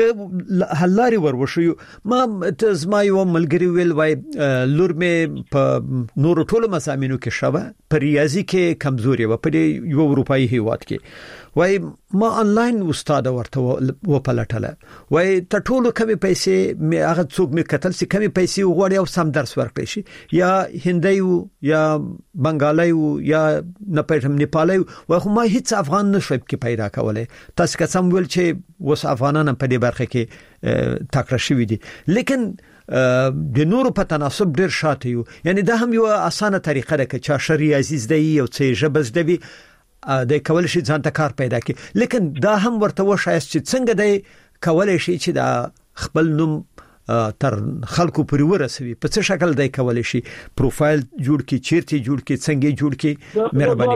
[SPEAKER 2] ک حلاري وروشو ما تزما یو ملګری ویل وای لور می په نور ټول مسامینو کې شوه په ریاضي کې کمزوري و په یو اروپאי هیواد کې وای ما انلاین استاد ورته و پلټله وای ته ټول کمی پیسې می هغه څوک می کتل سي کمی پیسې وغوړي او سم درس ورکړي شي یا هندي یا بنگالي یا نه پېټم نیپالي وای خو ما هیڅ افغان نشم کې پیدا کولای تاسو که سم ول چې وس افغانان په دې برخه کې تکړه شوي دي لیکن د نورو په تناسب ډیر شاته یو یعنی دا هم یو اسانه طریقه ده چې شری عزیز دی او چې جبز دی د کول شي ځان ته کار پیدا کړي لیکن دا هم ورته وشایست چې څنګه دی کول شي چې دا خپل نوم تر خلکو پورې ورسوي په څه شکل دی کول شي پروفایل جوړ کی چیرته جوړ کی څنګه جوړ کی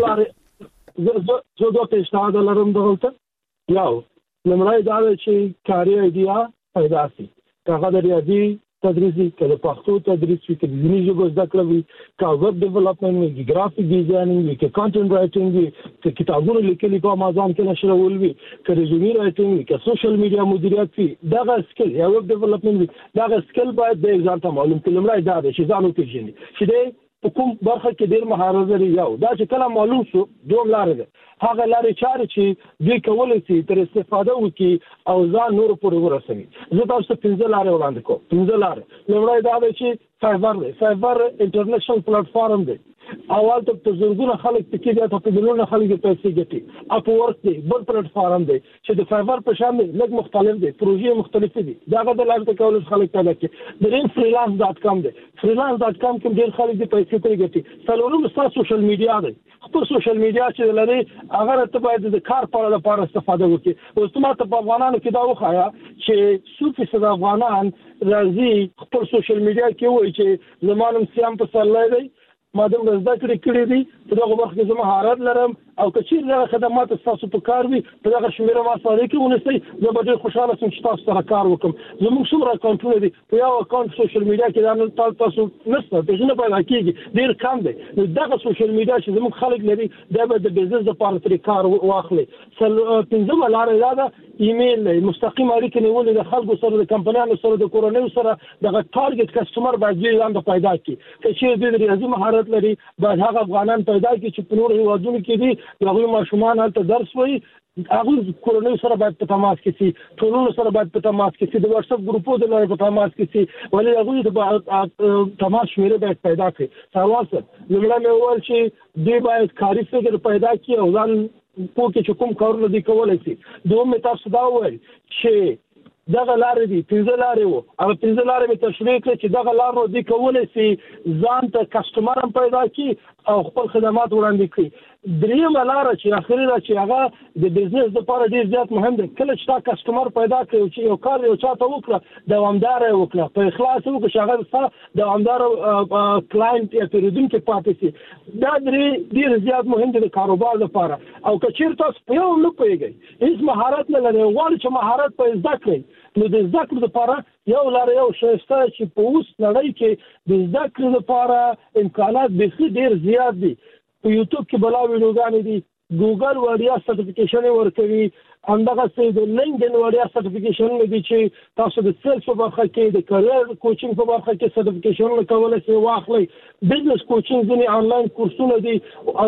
[SPEAKER 2] مهرباني
[SPEAKER 4] زه زه دوه پیشنهاد لرم دغلته یو لمړی دا چې کاري ایډیا پیدا شي هغه د ریاضي تدریسي کله پښتو تدریس وي کله ځینې ژبه زده کړه وي کا ویب ډیولپمنٹ وي ګرافیک ډیزاینینګ وي کې کانټنټ رائټینګ وي کې کتابونه لیکلي په امازون کې نشرول وي کې ریزومي رائټینګ وي کې سوشل میډیا مدیریت وي دا سکل یا ویب ډیولپمنٹ وي دا سکل باید د ځان ته معلوم کړم لای دا چې ځانو پیژني چې د کوم برخه کې ډیر مهارت لري یو دا چې کله معلوم شو دوم لار ده هغه لارې چارې چې دوی کولای شي تر استفاده وکړي او ځان نور پورې ورسوي زه تاسو پنځه لارې وړاندې کوم پنځه لارې لومړی دا دی چې فایبر دی فایبر انټرنیشنل پلیټ فارم دی اول ته تزرګونه خلک پکې دي ته په مليونه خلک پیسې ګټي اپ ورک دی بل پلیټ فارم دی چې د فایبر په شان دی لږ مختلف دي پروژې مختلف دي دا غوډه لارې کول خلک پیدا کوي د رین فریلانس ډاټ کام دی فریلانس ډاټ کام کې ډېر خلک دي پیسې ترې ګټي څلورم ستاسو سوشل میډیا دی خپل سوشل میډیا چې لري هغه ته باید د کار په اړه لپاره استفاده وکړي اوس ما ته په افغانانو کې دا وخایا چې څو فیصد افغانان راځي خپل سوشل میډیا کې وایي چې زمونږ سیام په سر لای ما دغه زده کړې کړې دي په دغه وخت کې زما مهارت لرم او کچیر دغه خدمات تاسو په کار وي په دغه شمیره ما سره کې ونسي زه به ډېر خوشاله شم چې تاسو سره کار وکم زموږ څومره اکاونټونه دي په یو اکاونټ سوشل میډیا کې دا تاسو نشته د ژوند په اړه کېږي ډېر کم دی نو دغه سوشل میډیا چې زموږ خلک لري دا به د بزنس لپاره تر کار واخلي سل پنځمه لاره دا ایمیل مستقیم اړیکې نیول د خلکو سره د کمپنیانو سره د کورونیو سره دغه ټارګټ کسٹمر باید ځان د پیدا کړي چې د ریاضي مهارت لري باید هغه افغانان پیدا کړي چې په نور هیوادونو کې دي هغه ماشومان هلته درس وایي هغه کورونیو سره باید په تماس کې شي ټولونو سره باید په تماس کې شي د واتس اپ ګروپونو د لارې په تماس کې شي ولې هغه د تماس شمیره باید پیدا کړي سوال سره لږه مې وویل چې دوی باید کاري فکر پیدا کړي او ځان په کې چې کوم کارونه دي کولای شي دوم مې تاسو دا وویل چې دغه لارې دي پنځه لارې وو او پنځه لارې مې تشریح کړې چې دغه لارو دي کولای شي ځان ته کسٹمر هم پیدا کړي او خپل خدمات وړاندې کړي دریم لار چې اخري را چې هغه د بزنس لپاره ډیر زیات مهم دی. کله چې تا کسٹمر پیدا کړو چې یو کار یو چاته وکړه دوامدار وکړه په اخلاص وکړه چې هغه ستا دوامدار کلاینټ یا پیرودونکو پاتې شي دا ډیر زیات مهم دی د کاروبار لپاره. او که چیرته تاسو په یو نه پوهیږئ هیڅ مهارت نه لرئ غواړئ چې مهارت په زده کړئ نو د زده کړې لپاره یو لار یو شایسته چې په اوس نړۍ کې د زده کړې لپاره امکانات بیخي ډیر زیات دي. په یوټیوب کې بلا ویډیوګانې دي، ګوګل وړیا سرټیفیکیشن ورکوي، همدغه څه د لینکډین وړیا سرټیفیکیشن دي چې تاسو د سیلز په برخه کې د کرییر کوچینګ په برخه کې سرټیفیکیشن کولای شئ واخلئ. بزنس کوچینګ ځینې آنلاین کورسونه دي،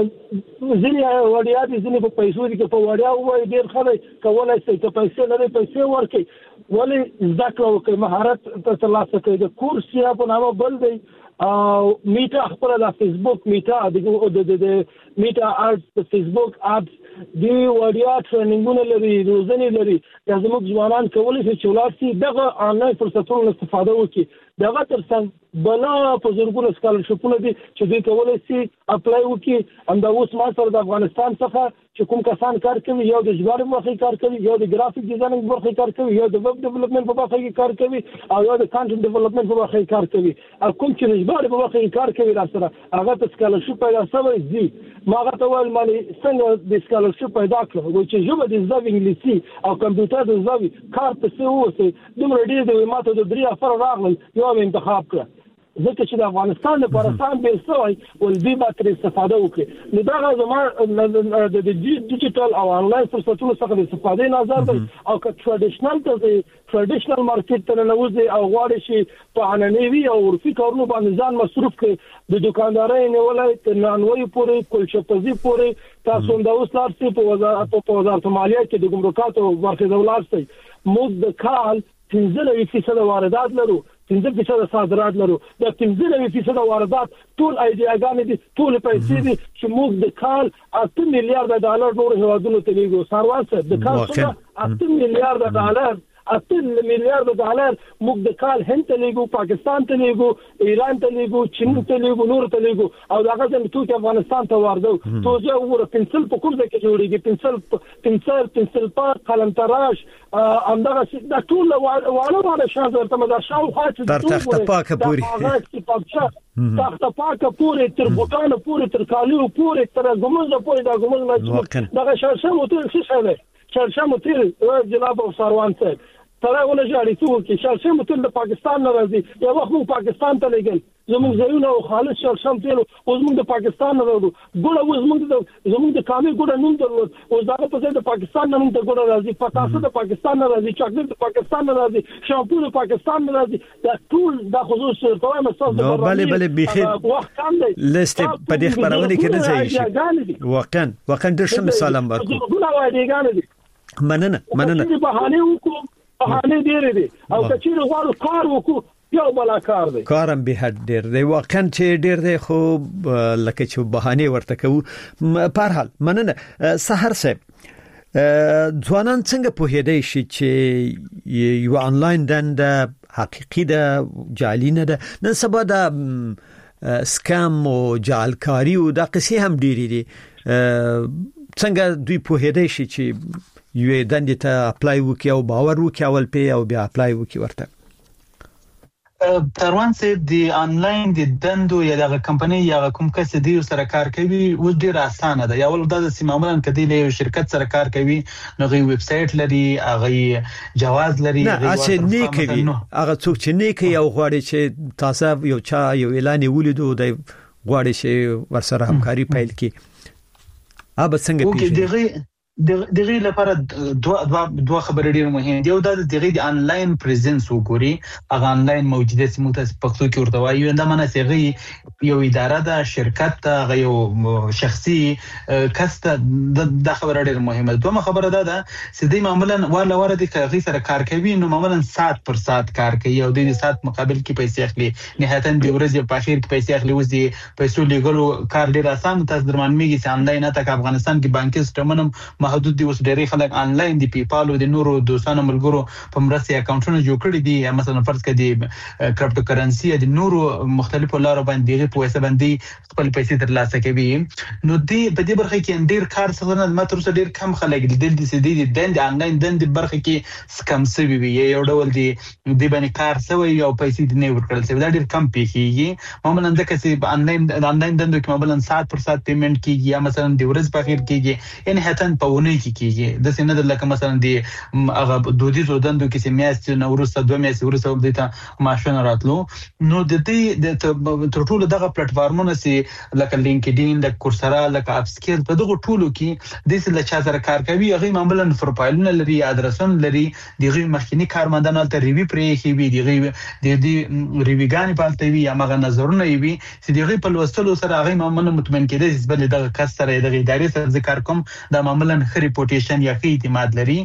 [SPEAKER 4] ځینې وړیا دي ځینې په پیسو دي. که په وړیا ووایي ډېر ښه دی کولی شئ، که پیسې لرئ پیسې ورکړئ. ولې زده کړه وکړئ، مهارت ترلاسه کړئ. د کورس یا په نامه بل دی او میټا خپل د فیسبوک میټا د د میټا آرټس د فیسبوک اپس دی وړیا ټریننګونه لري، روزنې لري. دا زموږ ځوانان کولی شي چې ولاړ شي دغه آنلاین فرصتونو استفاده وکړي. دغه ترڅنګ بلا په زرګونو سکالرشپونه دي چې دوی کولی شي اپلای وکړي. همدا اوس ما سره د افغانستان څخه چې کوم کسان کار کوي، یو د ژباړې په برخه کې کار کوي، یو د ګرافیک ډیزاینینګ په برخه کې کار کوي، یو د ویب ډیولپمنټ په برخه کې کار کوي او یو د کانټنټ ډیولپمنټ په برخه کې کار کوي. او کوم چې د ژباړې په برخه کې کار کوي را سره هغه ته سکالرشپ پیدا شوی دي. ما هغه ته ویل مالې څنګه د سکالرشپ پیدا کړو، وایي چې ژبه دې زده وي انګلیسي او کمپیوټر دې زده وي، کار پسې واوسئ. دومره ډېر دی ما ته د درې افر راغلل، یو مې انتخاب کړه ځکه چې د افغانستان لپاره سان بیل شوی ول دوی به ترې استفاده وکړي. نو دغه زما د ډیجیټل او آنلاین فرصتونو څخه د استفادې نظر دی. او که ټریډیشنل ته ځئ، ټریډیشنل مارکیټ ته ننوځئ او غواړئ چې په عنعنوي او عرفي کارونو باندې ځان مصروف کړئ، د دوکاندارۍ نیولی تر نانوایي پورې، کلچپزي پورې، تاسو همدا اوس لاړ شئ په وزارت په وزارت مالیه کې د ګمرکاتو برخې ته ولاړ شئ. موږ د کال پنځه نوي فیصده واردات لرو، پنځه فیصده صادرات لرو. د پنځه نوي فیصده واردات ټول ایډیاګانې دي، ټول پیسې دي چې موږ د کال اته میلیارډ ډالر نور هیوادونو ته لیږو. ساروان صاحب د کال څخه اته میلیارډ ډالر اته میلیارډ ډالر موږ د کال هند ته لیږو، پاکستان ته لیږو، ایران ته لیږو، چین ته لیږو، نور ته لیږو. او دغه ځم ټول افغانستان ته واردو. توجه وګوره پنسل په کوم ځای کې جوړیږي، پنسل پنسل پنسل پاک، قلم تراش، همدغه دا ټول واړه واړه شاته ورته مدا شاوخوا چې
[SPEAKER 2] تر تخته پاکه پوری
[SPEAKER 4] تخته پاکه پوری تر بوتانه پوری تر کالیو پوری تر ګمزه پوری دا ګمز دغه شاشه مو ته څه شوی شاشه مو ته جناب او ساروان صاحب ترا ولا جاري څو کې شاشه مو ته د پاکستان نه راځي. یو وخت مو پاکستان ته لګل زموږ ځایونه او خالص شرشم تیرو اوس موږ د پاکستان نه راځو. ګوره اوس موږ د زموږ د کامل ګوره نوم درلود، اوس دا په ځای د پاکستان نه موږ ته ګوره راځي، پتاسه د پاکستان نه راځي، چاکلیټ د پاکستان نه راځي، شامپو د پاکستان نه راځي. دا ټول د خصوص ته مساس
[SPEAKER 2] نو بله بله بخیر لست په دې خبرونه کې نه ځای واقعا واقعا د شم سلام ورکو مننه مننه
[SPEAKER 4] بهانه وکړو بهانه ډېر دي او کچېر غواړو کار وکړو یو بلا کار دی،
[SPEAKER 2] کارم به حد ډیر دی واقعا چې ډیر دی خو لکه چې بهانه ورته کوو. په هر حال مننه سحر صاحب. ځوانان څنګه پوهېدای شي چې یو آنلاین دنده حقیقي ده جعلي نه ده؟ نن سبا د سکام او جعلکاری او د قصې هم ډېری دي. څنګه دوی پوهېدای شي چې یو دندې ته اپلای وکړي او باور وکړي اول په او بیا اپلای وکړي ورته؟
[SPEAKER 3] تروان سه د آنلاین د دندو یا د کمپنۍ یا کوم کس دی سره کار کوي و ډیر اسانه ده. یا ول د سیماملن کدی له شرکت سره کار کوي نو غي ویب سټ لري، هغه جواز لري،
[SPEAKER 2] نه اسی نه کوي هغه څوک چې نه کوي او غواړي چې تاسو یو چا یو اعلان ولیدو د غواړي چې ورسره همکاري پیل کړي. اب څنګه پیژني؟
[SPEAKER 3] دغه لپاره دوه دوه دوه خبرې ډېر مهمه دي. یو دا د دغه آنلاین پریزنس وګوري، هغه آنلاین موجودیت چې موږ په پښتو کې ورته وایو دا معنی چې یو اداره ده، شرکت ته، یو شخصي کس ته. دا خبره ډېر مهمه ده. دوه خبره ده چې د معمولا ولا ور دي کوي سره کار کوي نو معمولا ساعت پر ساعت کار کوي او د ساعت مقابل کې پیسې اخلي. نهایتاً د ورځې په اخر کې پیسې اخلي. وځي پیسو لګولو کار ډېر آسان تاسو درمان میږي چې آنلاین ته افغانستان کې بانکي سیستمونه محدود دي، اوس ډېری خلک آنلاین دي، پی پال او د نورو دوستانو ملګرو په مرسته اکاونټونه جوړ کړي دي، یا مثلا فرض کړي کرپټو کرنسي د نورو مختلفو لارو باندې په وسه باندې خپل پیسې ترلاسه کوي. نو دې په دې برخه کې ډېر کار څنګه نه ماتر سره ډېر کم خلک دي د دې سدي د آنلاین د برخه کې سکم سوي وي یو ډول دي د باندې کار سوي او پیسې د نه ورکړل سوي، دا ډېر کم پیږي. معمولا د کسي آنلاین آنلاین دندو کې معمولا سات پر سات پیمنٹ کیږي، یا مثلا د ورځ په اخر کېږي، یعنی هتن په ونه کې کېږي. د سینه د لکه مثلا د هغه دودیزو دندو کې چې میاشتې نو ورسته دوه میاشتې ورسته د ته ماشين راتلو. نو د دې د تر ټولو دغه پلیټ فارمونه چې لکه لینکډین، د کورسرا، لکه اپ سکیل، په دغه ټولو کې د څه لچا سره کار کوي، هغه معمولا پروفایلونه لري، ادرسونه لري، دغه مخکینی کارمندان ته ریوی پرې کوي، دغه د دې ریویګانی پالته وي، یا مغه نظرونه وي چې دغه په لوستلو سره هغه معمولا مطمئن کېدای چې بل دغه کس سره دغه ادارې سره ذکر کوم دا معمولا خ ریپوټیشن یا خ اعتماد لري.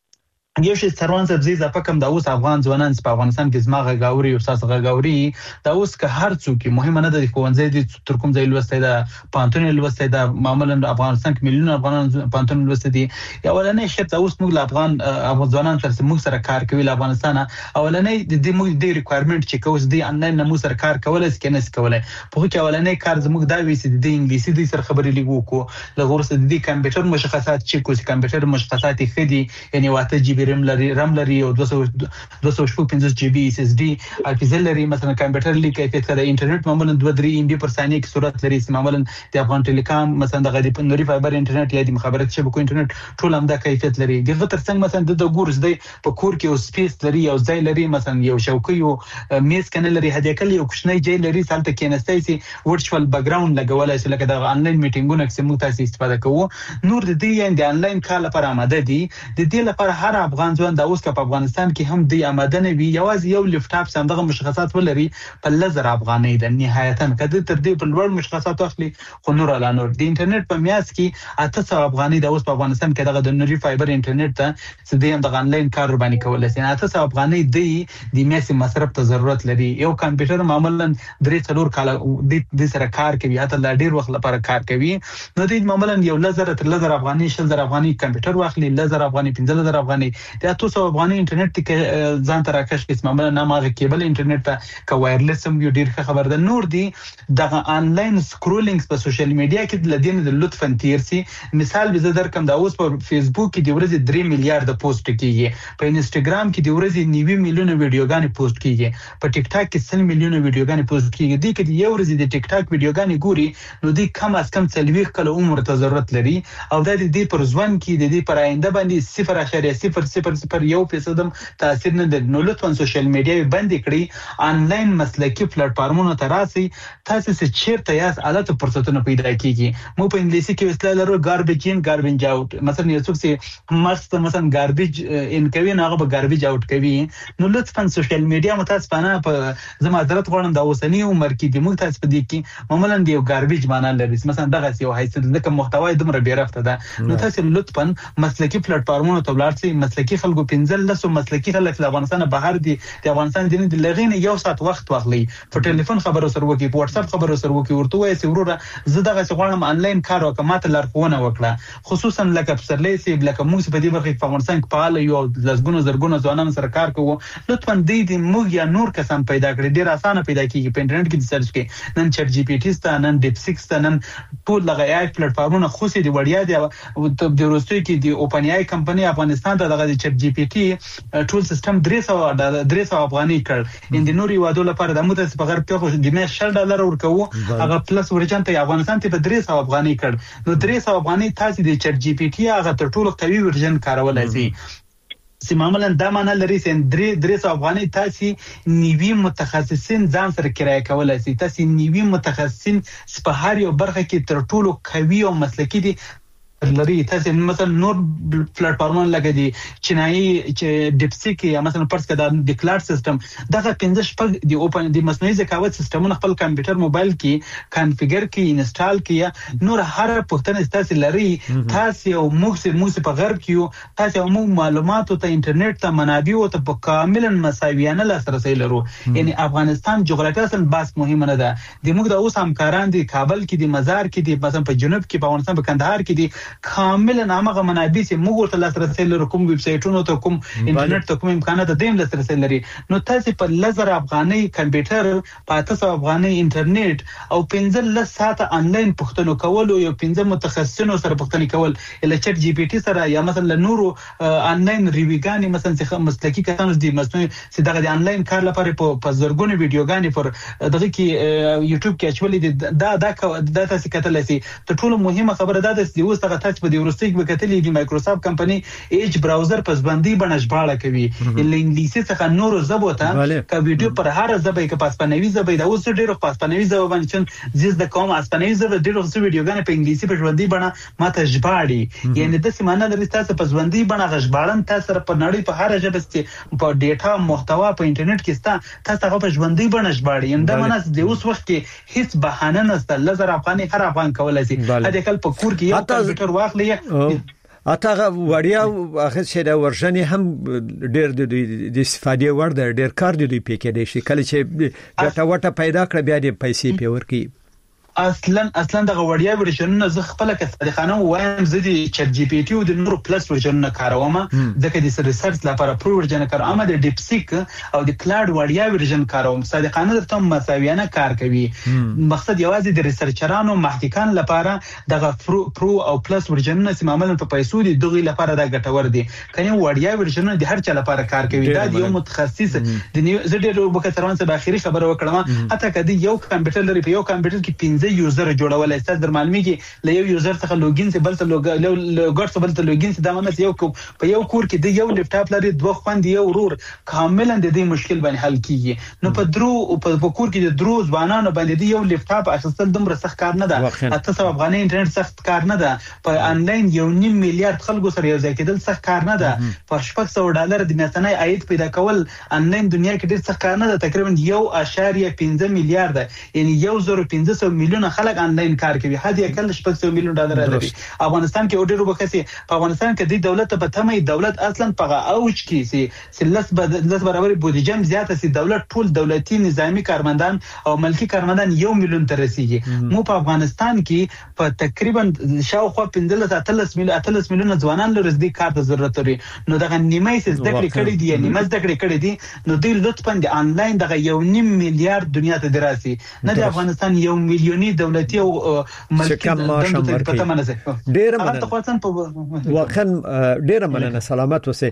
[SPEAKER 3] یو شی سروان سبزی زپه کم دا اوس افغان ځوانان په افغانستان کې زما غاوري او ساس غاوري دا اوس که هر څوک مهمه نه د کوونځي د تر کوم ځای لوستي دا پانتون لوستي دا معمولا افغانستان کې میلیون افغانان پانتون لوستي دي. اولنې شرط اوس موږ افغان افغان ځوانان سره موږ سره کار کوي له افغانستان. اولنې د موږ د ریکوایرمنت چې کوس دی انلاین موږ سره کار کولای سي کنه کولای په کې اولنې کار زموږ دا وی سي د انګلیسي د سره خبرې لیکو کو لغور سره د کمپیوټر مشخصات چې کوس کمپیوټر مشخصات خدي یعنی واته جی بي رم لري رم لري او دوه سوه پنځوس جی بي اس اس ډي اپیزل لري. مثلا کمپیوټر لیک کیفیت د انټرنیټ معمولا دوه درې ام بي پر ثانیه کې صورت لري. معمولا د افغان ټلیکام مثلا د غدي نوري فایبر انټرنیټ یا د مخابرات شبکو انټرنیټ ټول هم د کیفیت لري. دغه ترڅنګ مثلا د ګورس دی په کور کې او سپیس لري او ځای لري، مثلا یو شوکي او میز کنه لري، هدیکل یو کوچنی ځای لري، سالته کېنستای سي ورچوال بیک ګراوند لګولای سي لکه د انلاین میټینګونو کې موږ تاسو استفاده کوو. نور د دې د انلاین کار لپاره آماده دي. د دې لپاره هر افغان ځوان د اوس په افغانستان کې هم دی آماده نه وي، یوازې یو لپټاپ سم دغه مشخصات ولري په لزر افغانۍ د نهایتا کده تر دې په لوړ مشخصات اخلي. خو نور اعلان د انټرنیټ په میاس کې اته سوه افغانۍ د اوس په افغانستان کې دغه د نوري فایبر انټرنیټ ته چې دی هم د انلاین کار باندې کولای شي. اته سوه افغانۍ دی د میاس مصرف ته ضرورت لري. یو کمپیوټر معمولا درې څلور کال د سره کار کوي، اته لا ډیر وخت لپاره کار کوي. نو د معمولا یو لزر تر لزر افغانۍ شل زر افغانۍ کمپیوټر واخلي، لزر افغانۍ پنځه زر افغانۍ د اته سوه افغانۍ انټرنیټ کې ځان ته راکش کې معمولا نه ماغه کیبل انټرنیټ ته کا وایرلس هم یو ډیر خبر ده. نور دی دغه انلاین سکرولینګ په سوشل میډیا کې د لدین د لطفا تیرسي مثال به زه درکم دا اوس په فیسبوک کې د ورځې درې میلیارډ پوسټ کیږي، په انستګرام کې د ورځې نوي میلیون ویډیوګانې پوسټ کیږي، په ټیک ټاک کې سل میلیون ویډیوګانې پوسټ کیږي. د کې یو ورځې د ټیک ټاک ویډیوګانې ګوري نو د کم از کم څلويخ کله عمر ته ضرورت لري او د دې پر ځوان کې د دې پر آینده باندې صفر اعشاریه صفر صفر صفر یو فیصد تاثیر نه د نو لطفا سوشل میډیا باندې کړی. انلاین مسلکی پلیټ فارمونو ته راسي، تاسو چې چیرته یاست الته فرصتونه پیدا کیږي. مو په انګلیسي کې وسله لرو ګاربیج ان ګاربیج اوټ، مثلا یو څوک چې مست مثلا ګاربیج ان کوي نه هغه به ګاربیج اوټ کوي. نو لطفا سوشل میډیا متاسفانه په زما حضرت غواړم د اوسنی عمر کې د موږ تاسو په دې کې معمولا د یو ګاربیج معنا لري، مثلا دغه یو حیثیت د محتوای دمر بیرفته ده. نو تاسو لطفا مسلکی پلیټ فارمونو ته ولاړ شئ. مسلکی خلکو پنځل لسو مسلکی خلک له افغانستان بهر دي، د افغانستان د دې لغینه یو ساعت وخت واخلي، په ټلیفون خبرو سره وکي، په واتس اپ خبرو سره وکي، ورته وایي چې وروره زه دغه غواړم انلاین کار وکم، ماته لارښوونه وکړه. خصوصا لکه پسرلی سي لکه موږ په دې برخه په افغانستان کې فعال یو لږګونو زرګونو ځوانان سره کار کوو. لطفا دې دې موږ یا نور کسان پیدا کړی، ډیر اسانه پیدا کیږي په انټرنیټ کې سرچ کې. نن چټ جی پی ټی ستا، نن ډیپ سکس تا، نن ټول لغه آی پلیټ فارمونه خو سي دی وړیا دی. د روستوي کې د اوپن آی کمپنی افغانستان ته دغه چټ جی پی ټی ټول سیستم درې سوه درې سوه افغانۍ کړ. ان د نوري وادو لپاره د مدرس په غرب کې خو د میاشت شل ډالر ورکوو، هغه پلس ورجن ته افغانستان ته په درې سوه افغانۍ کړ. نو درې سوه افغانۍ تاسو د چټ جی پی ټی هغه تر ټولو قوي ورجن کارولای شي. چې معمولا دا معنا لري چې درې درې سوه افغانۍ تاسو نیوي متخصصین ځان سره کرایه کولای شي. تاسو نیوي متخصصین په هر یو برخه کې تر ټولو قوي او مسلکي دي لري. تاسو مثلا نور پلیټ فارمونه لکه دي چینایي چې ډیپسیک یا مثلا پرس کدا د کلاود سیستم دغه پنځه شپږ دی اوپن دی مصنوعي ذکاوت سیستمونه خپل کمپیوټر موبایل کې کنفیګر کې انسټال کې نور هر پښتنه تاسو لري. تاسو یو موږ موږ په غرب کې تاسو موږ معلوماتو ته انټرنیټ ته منابع او ته کاملا مساویانه لاسرسي لرو. یعنی افغانستان جغرافیه اصلا بس مهمه نه ده. د موږ د اوس همکاران دي کابل کې دي، مزار کې دي، مثلا په جنوب کې په افغانستان په کندهار کې دي، کاملا هغه منابع چې موږ ورته لاسرسي لرو کوم ویب سایټونو ته کوم انټرنیټ ته کوم امکانات دیم لاسرسي لري نو تاسو په لزر افغاني کمپیوټر په تاسو افغاني انټرنیټ او پنځه ساعته انلاین پښتنو کول او یو پنځه متخصصینو سره پښتني کول ال چټ جی پی ټي سره یا مثلا نورو انلاین ریویګانی مثلا چې مسلکی کسانو دي مصنوعي چې دغه انلاین کار لپاره په زرګونو ویډیوګانی پر دغه کې یوټیوب کې اچولې دي دا دا د تاسو کتل سي ته ټول مهمه خبره ده چې اوس هغه تاسو په دی ورستۍ کې کتلې دی مایکروسافت کمپنی ایج براوزر پسبندي بنشباله کوي ال انګلیسي څخه نورو زبوته کا ویډیو پر هر زبې کې پاسپنوي زبې دا اوس ډیرو پاسپنوي زبې باندې چې زیز د کوم اسپنوي زبې ډیرو ویډیوګانی په انګلیسي په ژوندۍ بڼه ماته ژباړي یعنی د سیمانه لري تاسو په ژوندۍ بڼه غژباړن تاسو په نړۍ په هر ژبه کې په ډیټا محتوا په انټرنیټ کې ستا تاسو هغه په ژوندۍ بڼه ژباړي انده مناس د اوس وخت کې هیڅ بهانه نشته لزر افغاني هر افغان کولای شي هدا کل په کور کې یو کمپیوټر واخلي
[SPEAKER 2] اته وړیا اخر شه دا ورژن هم ډېر د استفادې ور د ډېر کار دی په کې دی شي کله چې ګټه وټه پیدا کړ بیا د پیسې په ور کې
[SPEAKER 3] اصلا اصلا د غوړیا ورژنونه زه خپل کې صادقانه وایم زه د چټ جی پی ټي او د نورو پلس ورژنونه کاروم ځکه د ریسرچ لپاره پرو ورژن کاروم د ډیپ سیک او د کلاود وړیا ورژن کاروم صادقانه درته مساویانه کار کوي مقصد یوازې د ریسرچرانو محققان لپاره د پرو او پلس ورژنونه چې معمولا په پیسو دي دغه لپاره د ګټور دي کني وړیا ورژنونه د هر چا لپاره کار کوي دا یو متخصص د زه ډېر وبکه ترمن څه اخیری خبره وکړم اته کدی یو کمپیوټر لري په یو کمپیوټر کې پنځه یوزر جوړولای ستاسو در معلومیږي ل یو یوزر څخه لوګین سي بل ته لوګر څخه بل ته لوګین سي دا معنی یو په یو کور کې د یو لپټاپ لري دوه خوند یو ورور کاملا د دې مشکل باندې حل کیږي نو په درو په کور کې د درو ځوانانو باندې یو لپټاپ اخیستل دومره سخت کار نه ده اته سو افغاني انټرنیټ سخت کار نه ده په انلاین یو نیم میلیارډ خلکو سره یو ځای کېدل سخت کار نه ده پر شپږ سوه ډالر د میاشتنۍ عاید پیدا کول انلاین دنیا کې ډېر سخت کار نه ده تقریبا یو اشاریه پنځه میلیارډ یعنی یو زره پنځه سوه میلیونه خلک انلاین کار کوي هدي کله شپږ سوه میلیون ډالر لري افغانستان کې اورډر وبخسي په افغانستان کې د دولت په تمه دولت اصلا په اوج کې سي سلس بدلس برابر بودیجه زیاته سي دولت ټول دولتي نظامی کارمندان او ملکی کارمندان یو میلیون تر رسیدي مو په افغانستان کې په تقریبا شاوخوا پنځلس اتلس میلیون اتلس میلیون ځوانان لري د کار د ضرورت لري نو دغه نیمه سي زده کړې کړې دي نیمه زده کړې کړې دي نو دوی لطفا د انلاین دغه یو نیم میلیارډ دنیا ته دراسي نه د افغانستان یو میلیونی دولتي او
[SPEAKER 2] ملکی دندو ته پته منځه ډیر مننه واقعا ډیر مننه سلامت اوسئ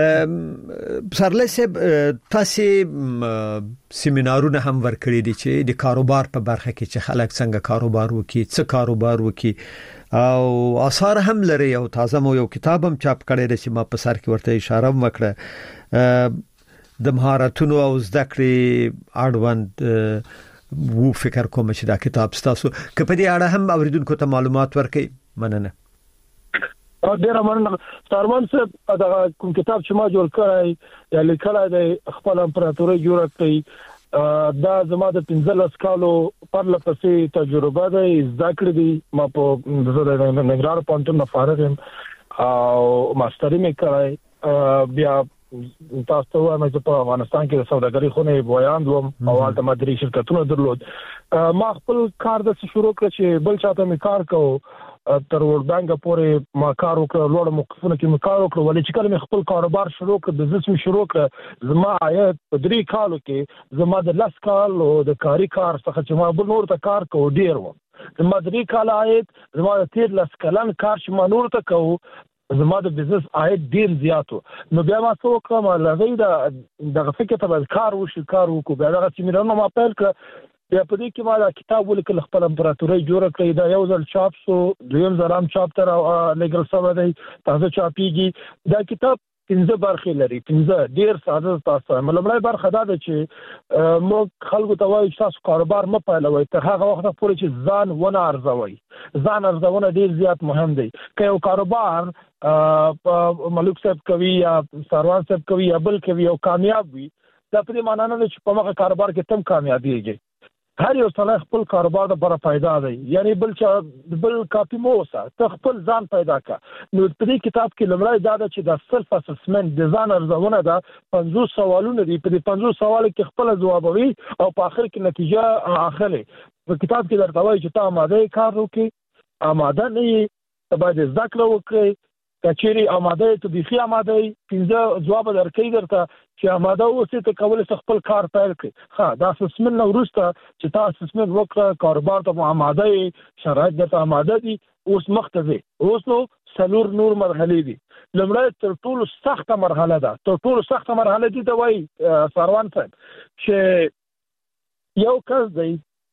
[SPEAKER 2] سرلسه تاسو سیمینارونه هم ورکړي دي چې د کاروبار په برخه کې چې خلک څنګه کاروبار وکړي څه کاروبار وکړي او آثار هم لري او تازه مو یو کتاب هم چاپ کړی دی چې ما په سر کې ورته اشاره وکړه د مهارتونو او زده کړې اړوند وو فکر کوم چې دا کتاب ستاسو کله په دې اړه هم اوریدونکو ته معلومات ورکړي مننه
[SPEAKER 4] ډیر مننه سارمن صاحب دا کوم کتاب چې ما جوړ کړی یا لیکلای دی خپل امپراتوري جوړ کړی دا زما د پنځلس کالو پر لپسې تجربه ده زده کړې دي ما په نګران پونټون نه فارغ یم او ماستري مې کړی بیا تاسو ته وایم چې په افغانستان کې د سوداګرۍ خونې بویاند وم او هلته ما درې شرکتونه درلود ما خپل کار د شروع کړ چې بل چاته مې کار کوو تر ورډ بانک پورې ما کار وکړ لوړ موقفونه کې مې کار وکړ ولې چې کله مې خپل کاروبار شروع کړ بزنس مې شروع کړ زما عاید په درې کالو کې زما د لاس کالو د کاری کار څخه چې ما بل نور ته کار کوو ډیر و زما درې کال عاید زما د تیر لاس کلن کار چې ما نور ته کوو زما د بزنس عاید ډیر زیاتو نو بیا ما څه وکړم لږی د دغه فکر ته کار وشي کار وکړو بیا دغه چې مې ما پیل کړ بیا په دې کې ما دا کتاب ولیکل خپل امپراتوري جوړ کړی دا یو ځل چاپ شو دویم ځل هم چاپ تر لګل سره دی تاسو چاپیږي دا کتاب پنځه برخې لري پنځه ډیر ساده تاسو ملمړی برخه دا ده چې موږ خلکو ته وایو چې تاسو کاروبار مه پیلوئ تر هغه وخت پورې چې ځان ونه ارزوئ ځان ارزونه ډیر زیات مهم دی که یو کاروبار ملک صاحب کوي یا سروان صاحب کوي یا بل کوي او کامیاب وي دا په دې معنی نه ده چې په مخه کاروبار کې تم کامیابیږي هر یو څنګه خپل کاروبار د لپاره پیدا دی یعنی بل چا بل کاپی مو وسه ته خپل ځان پیدا کا نو په دې کتاب کې لمړی دا ده چې د سلف اسسمنت د ځان ارزونه ده پنځوس سوالونه دي په دې پنځوس سوال کې خپل جوابوي او په اخر کې نتیجه اخلي په کتاب کې درته وایي چې تا آماده کار وکړي آماده نه ته باید زده کړه وکړي کچېری آماده ته بيخي آماده پنځه جواب درکې درته چې آماده اوسې ته کول څه خپل کار پیل کړي ها دا اسسمنت نو ورسته چې تاسو اسسمنت وکړه کاروبار ته آماده شرایط ته آماده دي اوس مختزي اوس نو سلور نور مرحله دي لمړی تر ټولو سخته مرحله ده تر ټولو سخته مرحله دي دا وایي سروان صاحب چې یو کس دی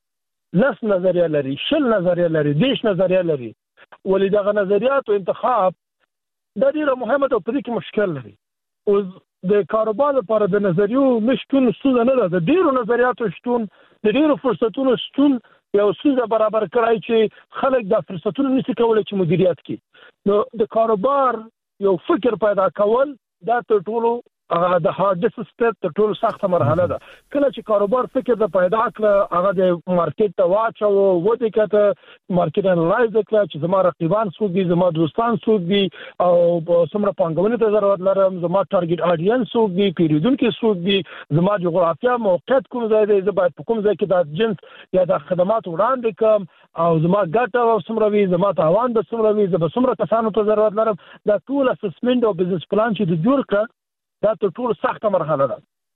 [SPEAKER 4] لس نظریه لري شل نظریه لري دیش نظریه لري ولې دغه نظریات او انتخاب دا ډیره مهمه ده په دې کې مشکل لري او د کاروبار لپاره د نظریو مشتون ستونه نه ده د ډیرو نظریاتو شتون د ډیرو فرصتونو شتون یو څه برابر کړای چې خلک د فرصتونو نشي کولای چې مدیریت کړي نو د کاروبار یو فکر پیدا کول دا تر ټولو د هارډست سټپ ته ټول سخته مرحله ده کله چې کاروبار فکر د پیدا کړ هغه د مارکیټ ته واچو و دې کته مارکیټ انالایز کړ چې زما رقیبان څوک دي زما دوستان څوک دي او څومره پانګونې ته ضرورت لرم زما ټارګټ اډینس څوک دي پیریدونکو څوک دي زما جغرافیه موقعیت کوم ځای دی زه باید په کوم ځای کې د جنس یا د خدمات وړاندې کوم او زما ګټه څومره وي زما تاوان د څومره وي زما څومره کسانو ته ضرورت لرم دا ټول اسسمنت او بزنس پلان چې د جوړ کړ دا ټول ټول سخته مرحله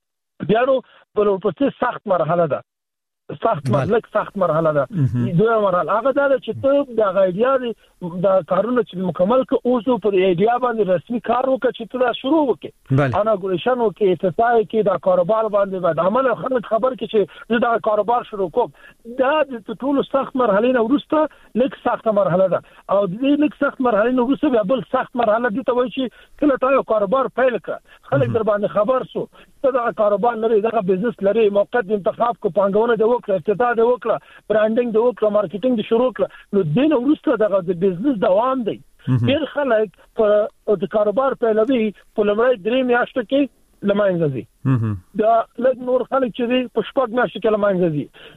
[SPEAKER 4] ده بیا نو په لوټه سخت مرحله ده سخت مرحله سخت مرحله ده دوه مرحله هغه دا چې ته د غایډیا د کارونه چې مکمل ک اوسو پر ایډیا باندې رسمي کار وکړي چې ته شروع وکړي انا ګولیشن وکړي افتتاح کې د کاروبار باندې باید عمل خلک خبر کې چې زه د کاروبار شروع کوم دا د ټول سخت مرحله نه ورسته لک سخت مرحله ده او د دې لک سخت مرحله نه ورسته بیا بل سخت مرحله دي ته وایي چې کله تا یو کاروبار پیل کړ خلک در باندې خبر سو ته دا کاروبار لري دا بزنس لري موقت انتخاب کو پانګونه د وکړه افتتاح د وکړه برانډینګ د وکړه مارکیټینګ د شروع کړه نو دین ورسته دغه د بزنس دوام دی ډیر خلک په د کاروبار پیلوي په لمړی درې میاشتو کې لمانځي دي دا لږ نور خلک چې دي په شپږ میاشتو کې لمانځي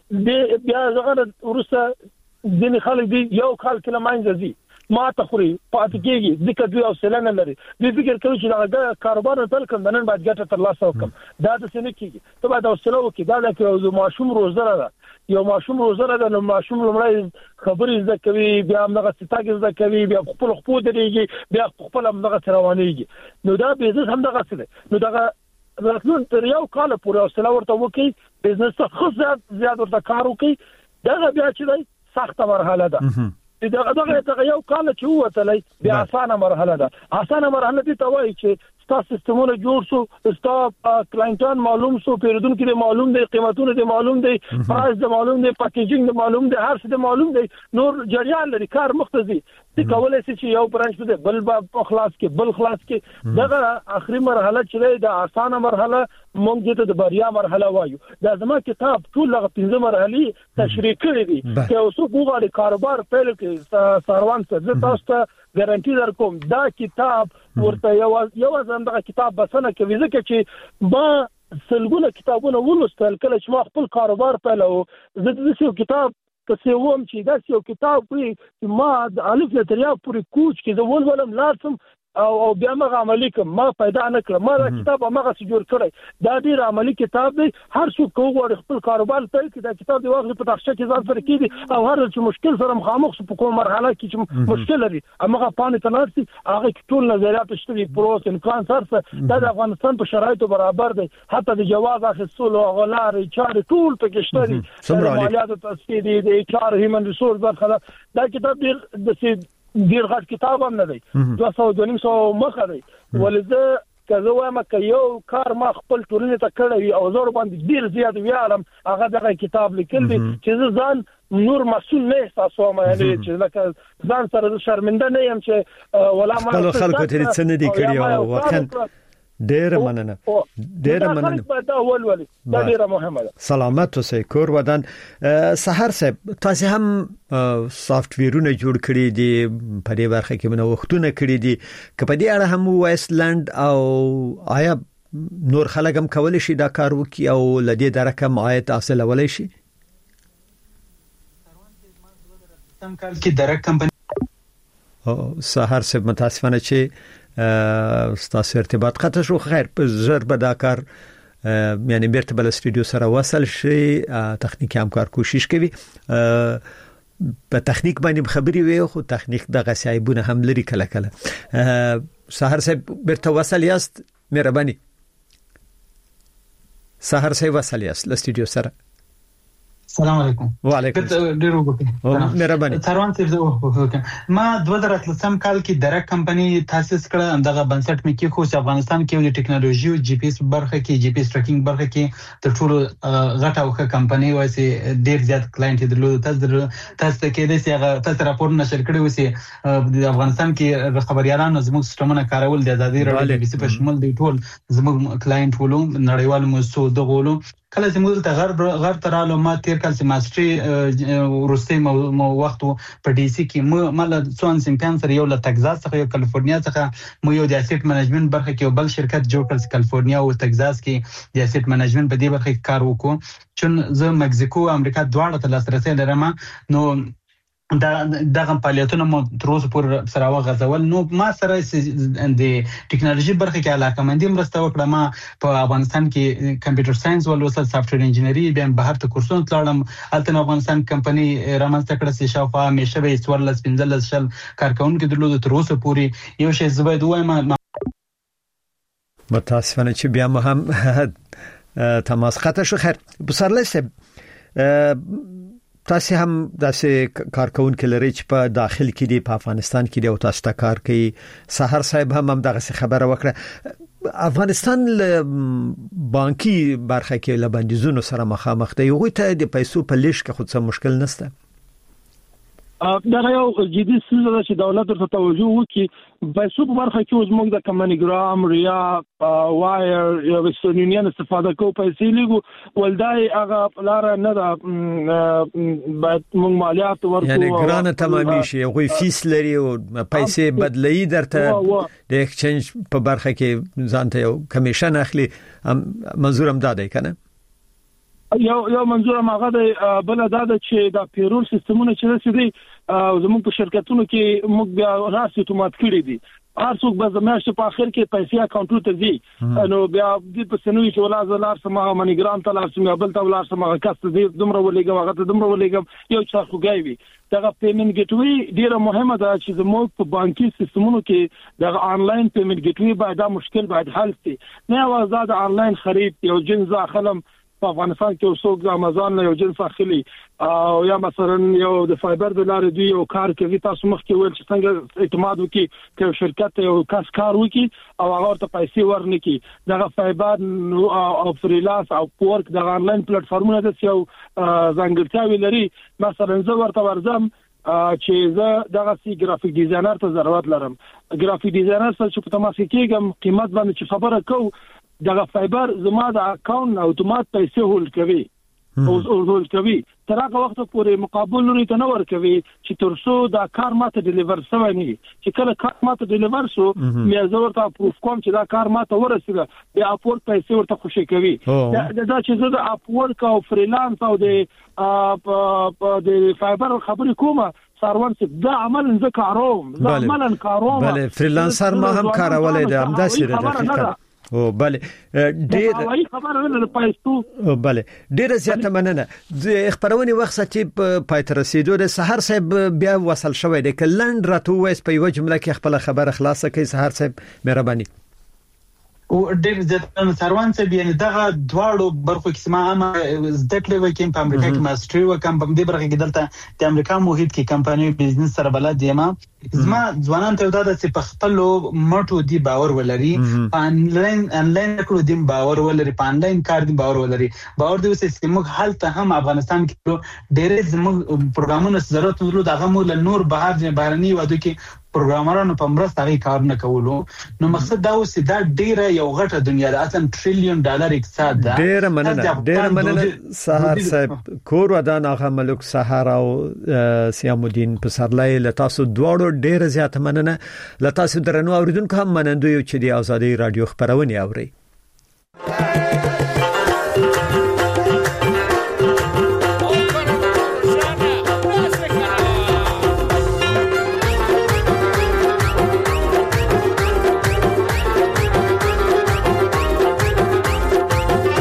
[SPEAKER 4] دي بیا زغره ورسته ځینې خلک دي یو کال کې لمانځي دي ما ته خوري پاتې کېږي ځکه دوی او سلنه لري دوی فکر کوي چې دا کاروبار نه کول نن باید ګټه ترلاسه وکم دا د سنې کېږي ته باید اوسلو کې دا د یو ماشوم روزره ده یو ماشوم روزره ده نو ماشوم لمړی خبرې زده کوي بیا موږ ستاګ زده کوي بیا خپل خپل درېږي بیا خپل موږ روانيږي نو دا بزنس هم دغه څه ده نو دغه راتلون تر یو کال پورې اوسلو ورته وکي بزنس ته خو زیات ورته کار وکي دغه بیا چې دی سخته مرحله ده دغه دغه یو کال چې وته بیا اسانه مرحله ده اسانه مرحله دي ته وایي چې تاسو سیستمونه جوړ شو تاسو کلاینټان معلوم شو پیرودونکو دې معلوم دي قیمتونه دې معلوم دي پرایس دې معلوم دي پیکیجینګ دې معلوم دي هر څه دې معلوم دي نور جریان لري کار مختزي دي کولای شي چې یو برانچ دې بل په خلاص کې بل خلاص کې دغه اخري مرحله چې د اسانه مرحله مونږ ته د بریا مرحله وایو دا زما کتاب ټول هغه پنځه مرحلې تشریح کړې دي چې اوسو وګورئ کاروبار پیل کې سروان څه تاسو ته ګارانټي درکوم دا کتاب ورته یو یو ځندغه کتاب بسنه کوي ځکه چې ما سلګونه کتابونه ولوستل کله چې ما خپل کاروبار پیلو زه د دې کتاب څه ووم چې دا یو کتاب وي چې ما د الف له تر یا پورې کوچ کې د ولولم لازم او او بیا ما عملی کوم ما پیدا نه کړم ما دا کتاب هغه څه جوړ کړی دا ډیر عملی کتاب دی هر څوک کوغور خپل کاروبار پیل کړي دا کتاب دی واخلي په تخته کې ځان سره کیږي او هر څه مشکل سره مخامخ په کوم مرحله کې چې مشکل لري هغه پانه تناسي هغه ټول نظریات شته پروس امکان سره دا د افغانستان په شرایطو برابر دی حتی د جواز اخیستلو غلارې چارې ټول پکې شته دي مالیات تاسیس دي د اچ ار هیومن ریسورس برخه دا کتاب ډیر د ډیر غټ کتاب هم نه دی دوه سوه دوه نیم سوه مخه دی ولې کله وایم ک یو کار ما خپل ټولنې ته کړی او زور باندې ډیر زیات ویالم هغه دغه کتاب لیکل دي چې ځان نور مسؤل نه احساسوم یعنی چې لکه ځان سره شرمنده نه يم چې ولا ما
[SPEAKER 2] خپل خلکو ته څه نه دی کړی او واقعا ډیر مننه ډیر مننه
[SPEAKER 4] دا ول ول دا ډیر مهمه ده
[SPEAKER 2] سلامت اوسئ کور ودان سحر صاحب تاسو هم سافټ ویرونه جوړ کړی دي په دې برخه کې نو وختونه کړی دي کله په دې اړه هم وایسلند او آیا نور خلک هم کولای شي دا کار وکړي او لدې درکه عاید حاصل ولای شي
[SPEAKER 3] تم کال کې درک کمپنی
[SPEAKER 2] او سحر صاحب متاسفانه چې ستاسو ارتباط قطع شو خیر په زر به دا کار یعنی بیرته بل استودیو سره وصل شي تخنیکی همکار کوشش کوي په تخنیک باندې خبري وي خو تخنیک دغه سایبونه هم لري کله کله سحر صاحب برته وصل یاست مهرباني سحر صاحب وصل یاست ل استودیو سره
[SPEAKER 3] السلام علیکم
[SPEAKER 2] وعلیکم
[SPEAKER 3] ډیر وګورئ
[SPEAKER 2] مهرباني
[SPEAKER 3] ثروت صاحب ما دوه زره اتلسم کال کې درک کمپنی تاسیس کړه دغه بنسټ مې کې خو افغانستان کې د ټکنالوژي او جی پی ایس برخه کې جی پی ایس ټریکینګ برخه کې د ټولو غټه او ښه کمپنی وایي ډیر زیات کلاینټ درلود تاسو تاسو کې د سیغه تاسو راپور نشر کړی وسی د افغانستان کې خبريالانو زموږ سیستمونه کارول د ازادي راډیو بي بي سي په شمول دی ټول زموږ کلاینټ ولوم نړیوال مو دغولو کله چې موږ ته غرب غرب ترالو ما تیر کال چې ماستري ورسته مو وخت په ډي سي کې مو مال څون سیمپان سره یو ل تگزاس څخه یو کالیفورنیا څخه مو یو د اسټ منیجمنت برخه کې یو بل شرکت جوړ کړ کالیفورنیا او تگزاس کې د اسټ منیجمنت په دې برخه کې کار وکړو چې زه مکسیکو امریکا دواړه ته لاسرسي لرم نو دا دغه فعالیتونه مو تر اوسه پورې سره وغځول نو ما سره د ټکنالوژي برخه کې علاقه مندي مرسته وکړه ما په افغانستان کې کمپیوټر ساينس ولوسل سافټویر انجینری بیا بهر ته کورسونه تلم الته افغانستان کمپنی رامنځته کړه چې شاوخوا همیشه به څوارلس پنځلس شل کارکونکو درلود تر اوسه پورې یو شی زبید وایم
[SPEAKER 2] متاسفانه چې بیا هم تماس قطع شو. خیر بسرله سب تاسو هم داسې کارکونکو لري چې په داخل کې دی په افغانستان کې دی او تاسو ته کار کوي سحر صاحب هم هم دغه خبره وکړه افغانستان له بانکي برخه کې له بندیزونو سره مخامخ دی یو ته د پیسو په لیش کې خود څه مشکل نشته
[SPEAKER 4] دا یو جدي څه ده چې دولت ورته توجه وکړي پیسو په برخه کې زموږ د کمانیګرام ریا وایر یا وسترن یونین استفاده کوو پیسې لګو ولدای هغه لار نه ده باید موږ مالیات ورکړو
[SPEAKER 2] یعنی ګرانه تمامي شي غوي فیس لري او پیسې بدلې درته د ایکسچینج په برخه کې ځانته یو کمیشن اخلي منظور هم دادای کنه
[SPEAKER 4] یو یو منظور ماغه د بل د چې د پیرول سیستمونه چې رسېدي زموږ په شرکتونو کې موږ بیا راسي اتومات کړی دي هر څوک به زموږ په اخر کې پیسې اکاونټ ته ځي نو بیا د پسنوي چې ولا زلار سمه منیګرام ته لار سمه بل ته ولار سمه کاست دي دومره ولېګم هغه ته دومره ولېګم یو څه خوګای وي دغه پیمنت ګیټوي ډیره مهمه ده چې زموږ په بانکي سیستمونو کې دغه آنلاین پیمنت ګیټوي باید دا مشکل باید حل شي نه وازاد آنلاین خرید یو جنس اخلم په افغانستان کې اوسوک د امازون یو جنس اخلي او یا مثلا یو د فایبر د لارې دی یو کار کوي تاسو مخ کې ویل چې څنګه اعتماد وکي چې شرکت یو کس کار وکي او هغه ته پیسې ورنکي دغه فایبر او فریلانس او پورک د آنلاین پلیټ فارمونه د یو ځانګړتیاوي لري مثلا زه ورته ورځم چې زه دغه سی ګرافیک ډیزاینر ته ضرورت لرم ګرافیک ډیزاینر څه چې په تماس کېږم قیمت باندې چې خبره کوم دغه فایبر زما د اکاونټ اتومات پیسې هول کوي او هول کوي تر هغه وخت پورې مقابل لري ته نور کوي چې ترڅو دا کار ماته ډیلیور شوی نه چې کله کار ماته ډیلیور شو مې زه ورته پروف کوم چې دا کار ماته ورسېده بیا اپورک پیسې ورته خوشي کوي دا چې زه د اپورک او فریلانس او د د فایبر خبرې کومه ساروان چې دا عمل زه کاروم زه عملاً کاروم
[SPEAKER 2] بله فریلانسر ما هم کارولای دی همداسې ده دقیقاً او بله ډیر
[SPEAKER 4] خبره نه پېستو
[SPEAKER 2] بله ډیر زیاته مننه د خبرونې وخت چې په پاتره رسیدو د سحر صاحب بیا وصل شوی دی کلند راته وایس په یو جمله کې خپل خبره خلاصه کوي سحر صاحب مهرباني
[SPEAKER 3] او ډېر ځکه څاروان څه بیا دغه دواړو برخو کې ما هم زده کړې وکم په امریکا کې ماستري وکم په دې برخه کې دلته د امریکا محیط کې کمپنی بزنس سره بلد یم زما ځوانان ته دا چې په خپل مټو دی باور ولري په انلاین انلاین کړو دی باور ولري په انلاین کار دی باور ولري باور دی چې موږ حالت هم افغانستان کې ډېر زموږ پروګرامونو ضرورت ورو دغه مول نور بهر بهرني ودو کې پروګرامرانو په مرسته غي کار نه کولو نو مقصد دا اوس دا ډیره یو غټه دنیا ده اصلا ټریلیون ډالر اقتصاد ده
[SPEAKER 2] ډیره مننه ډیره مننه سحر صاحب کور ودان هغه ملک سحر او سیام الدین پسرلای لتاسو دواړو ډیره زیاته مننه لتاسو درنو اوریدونکو هم منندوی چې دی ازادي رادیو خبرونه اوري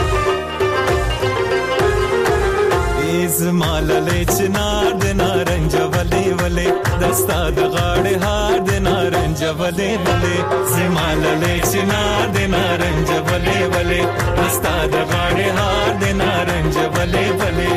[SPEAKER 6] مالله چنار د نارنج ولې دستا د غاړې هار د نارنج ولې ولې زماللې چنار د نارنج ولې ولې دستا د غاړې هار د نارنج ولې ولې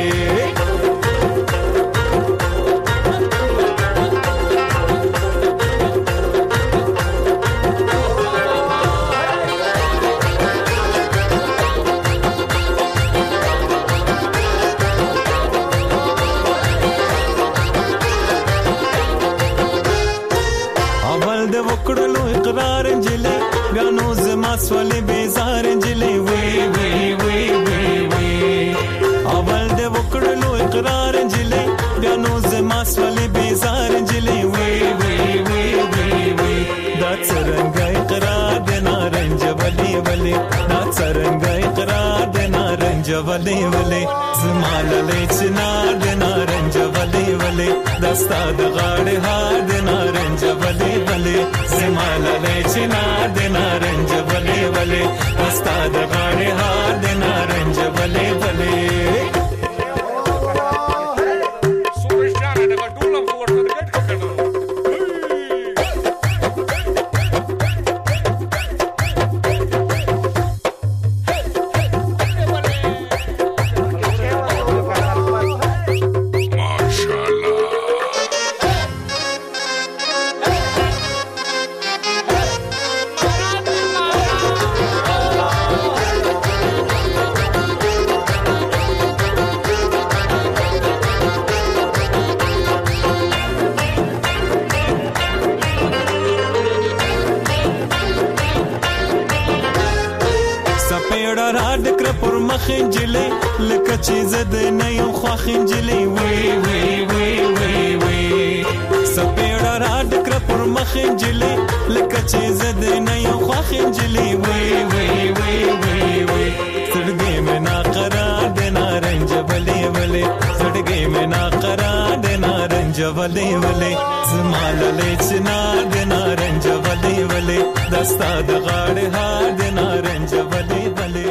[SPEAKER 6] سولې بیزار انجلې وی وی وی وی وی اول د وکړلو اقرار انجلې بیا نو زما سولې بیزار انجلې وی وی وی وی وی دا څنګه اقرار د نارنج ولې ولې دا څنګه اقرار د نارنج ولې ولې زماللې چنار د نارنج ولې ولې دستا د غاړې هار د نارنج ولې ولې زماللې چنار د نارنج ولې ولې دستا د غاړې هار د نارنج ولې ولې خنجلې لکه چې زده نه یم خو خنجلې وی وی وی وی وی سپېړه را ډکره پر مخ خنجلې لکه چې زده نه یم خو خنجلې وی وی وی وی وی سړګې مې نا قرار د نارنج ولې ولې سړګې مې نا قرار د نارنج ولې ولې زماللې چنار د نارنج ولې ولې دستا د غاړې هار د نارنج ولې ولې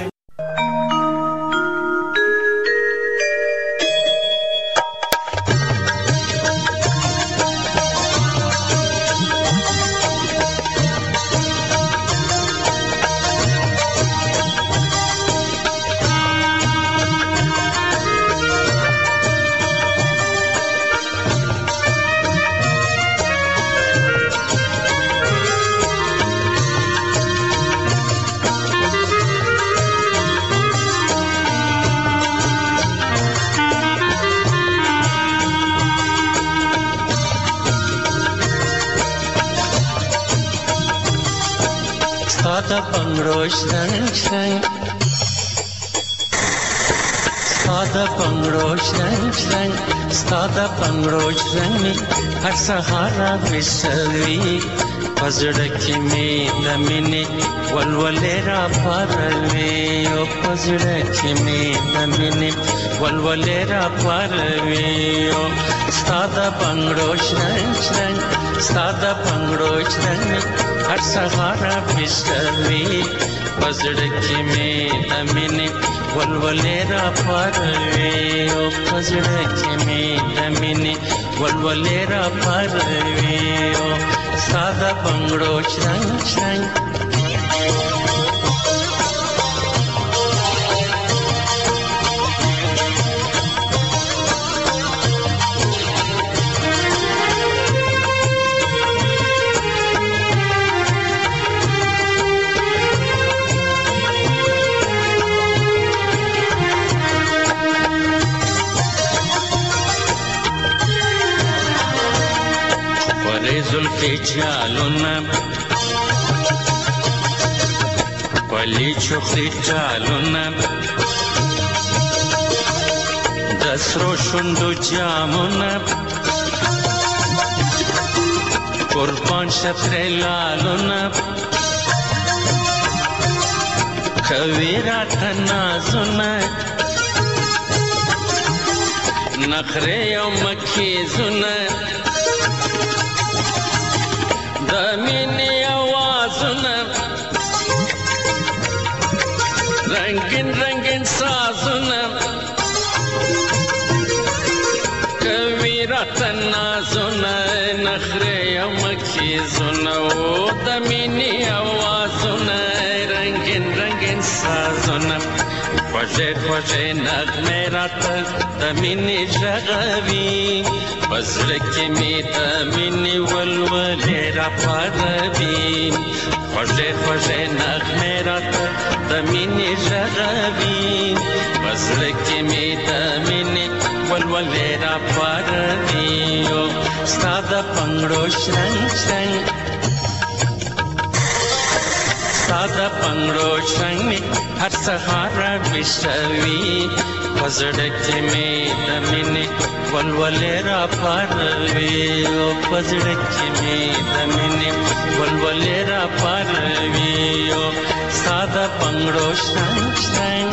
[SPEAKER 7] Stada bangrosh rang rang Stada bangrosh rang rang Stada bangrosh rang har sahara visali pazda ki me damine walwale ra parve o pazda ki me damine walwale ra parve o Stada bangrosh rang rang Stada bangrosh rang har sahara visali pazda ki me damine walwale ra parve o pazda ki me damine walwale ra parve o sada bangro chang chang zulfi chaluna pali chokri chaluna dasro shundu jamuna qurban shafre laluna kavira tanazuna nakhre yawm khizuna damini awazuna rangin rangin sazuna kavira tanazuna سازونه او د مینې اوازونه رنگین رنگین سازونه خوږې خوږې نغمې راته د مینې ږغوي په زړه کې مې د مینې ولولې راپاروي خوږې خوږې نغمې راته د مینې ږغوي په زړه کې مې د مینې ولولې راپاروي ستا د پنګړو شرنګ شرنګ ستا د پنګړو شرنګ هر سهار وشوي په زړه کې مې د مینې ولولې راپاروي په زړه کې مې د مینې ولولې راپاروي ستا د پنګړو شرنګ شرنګ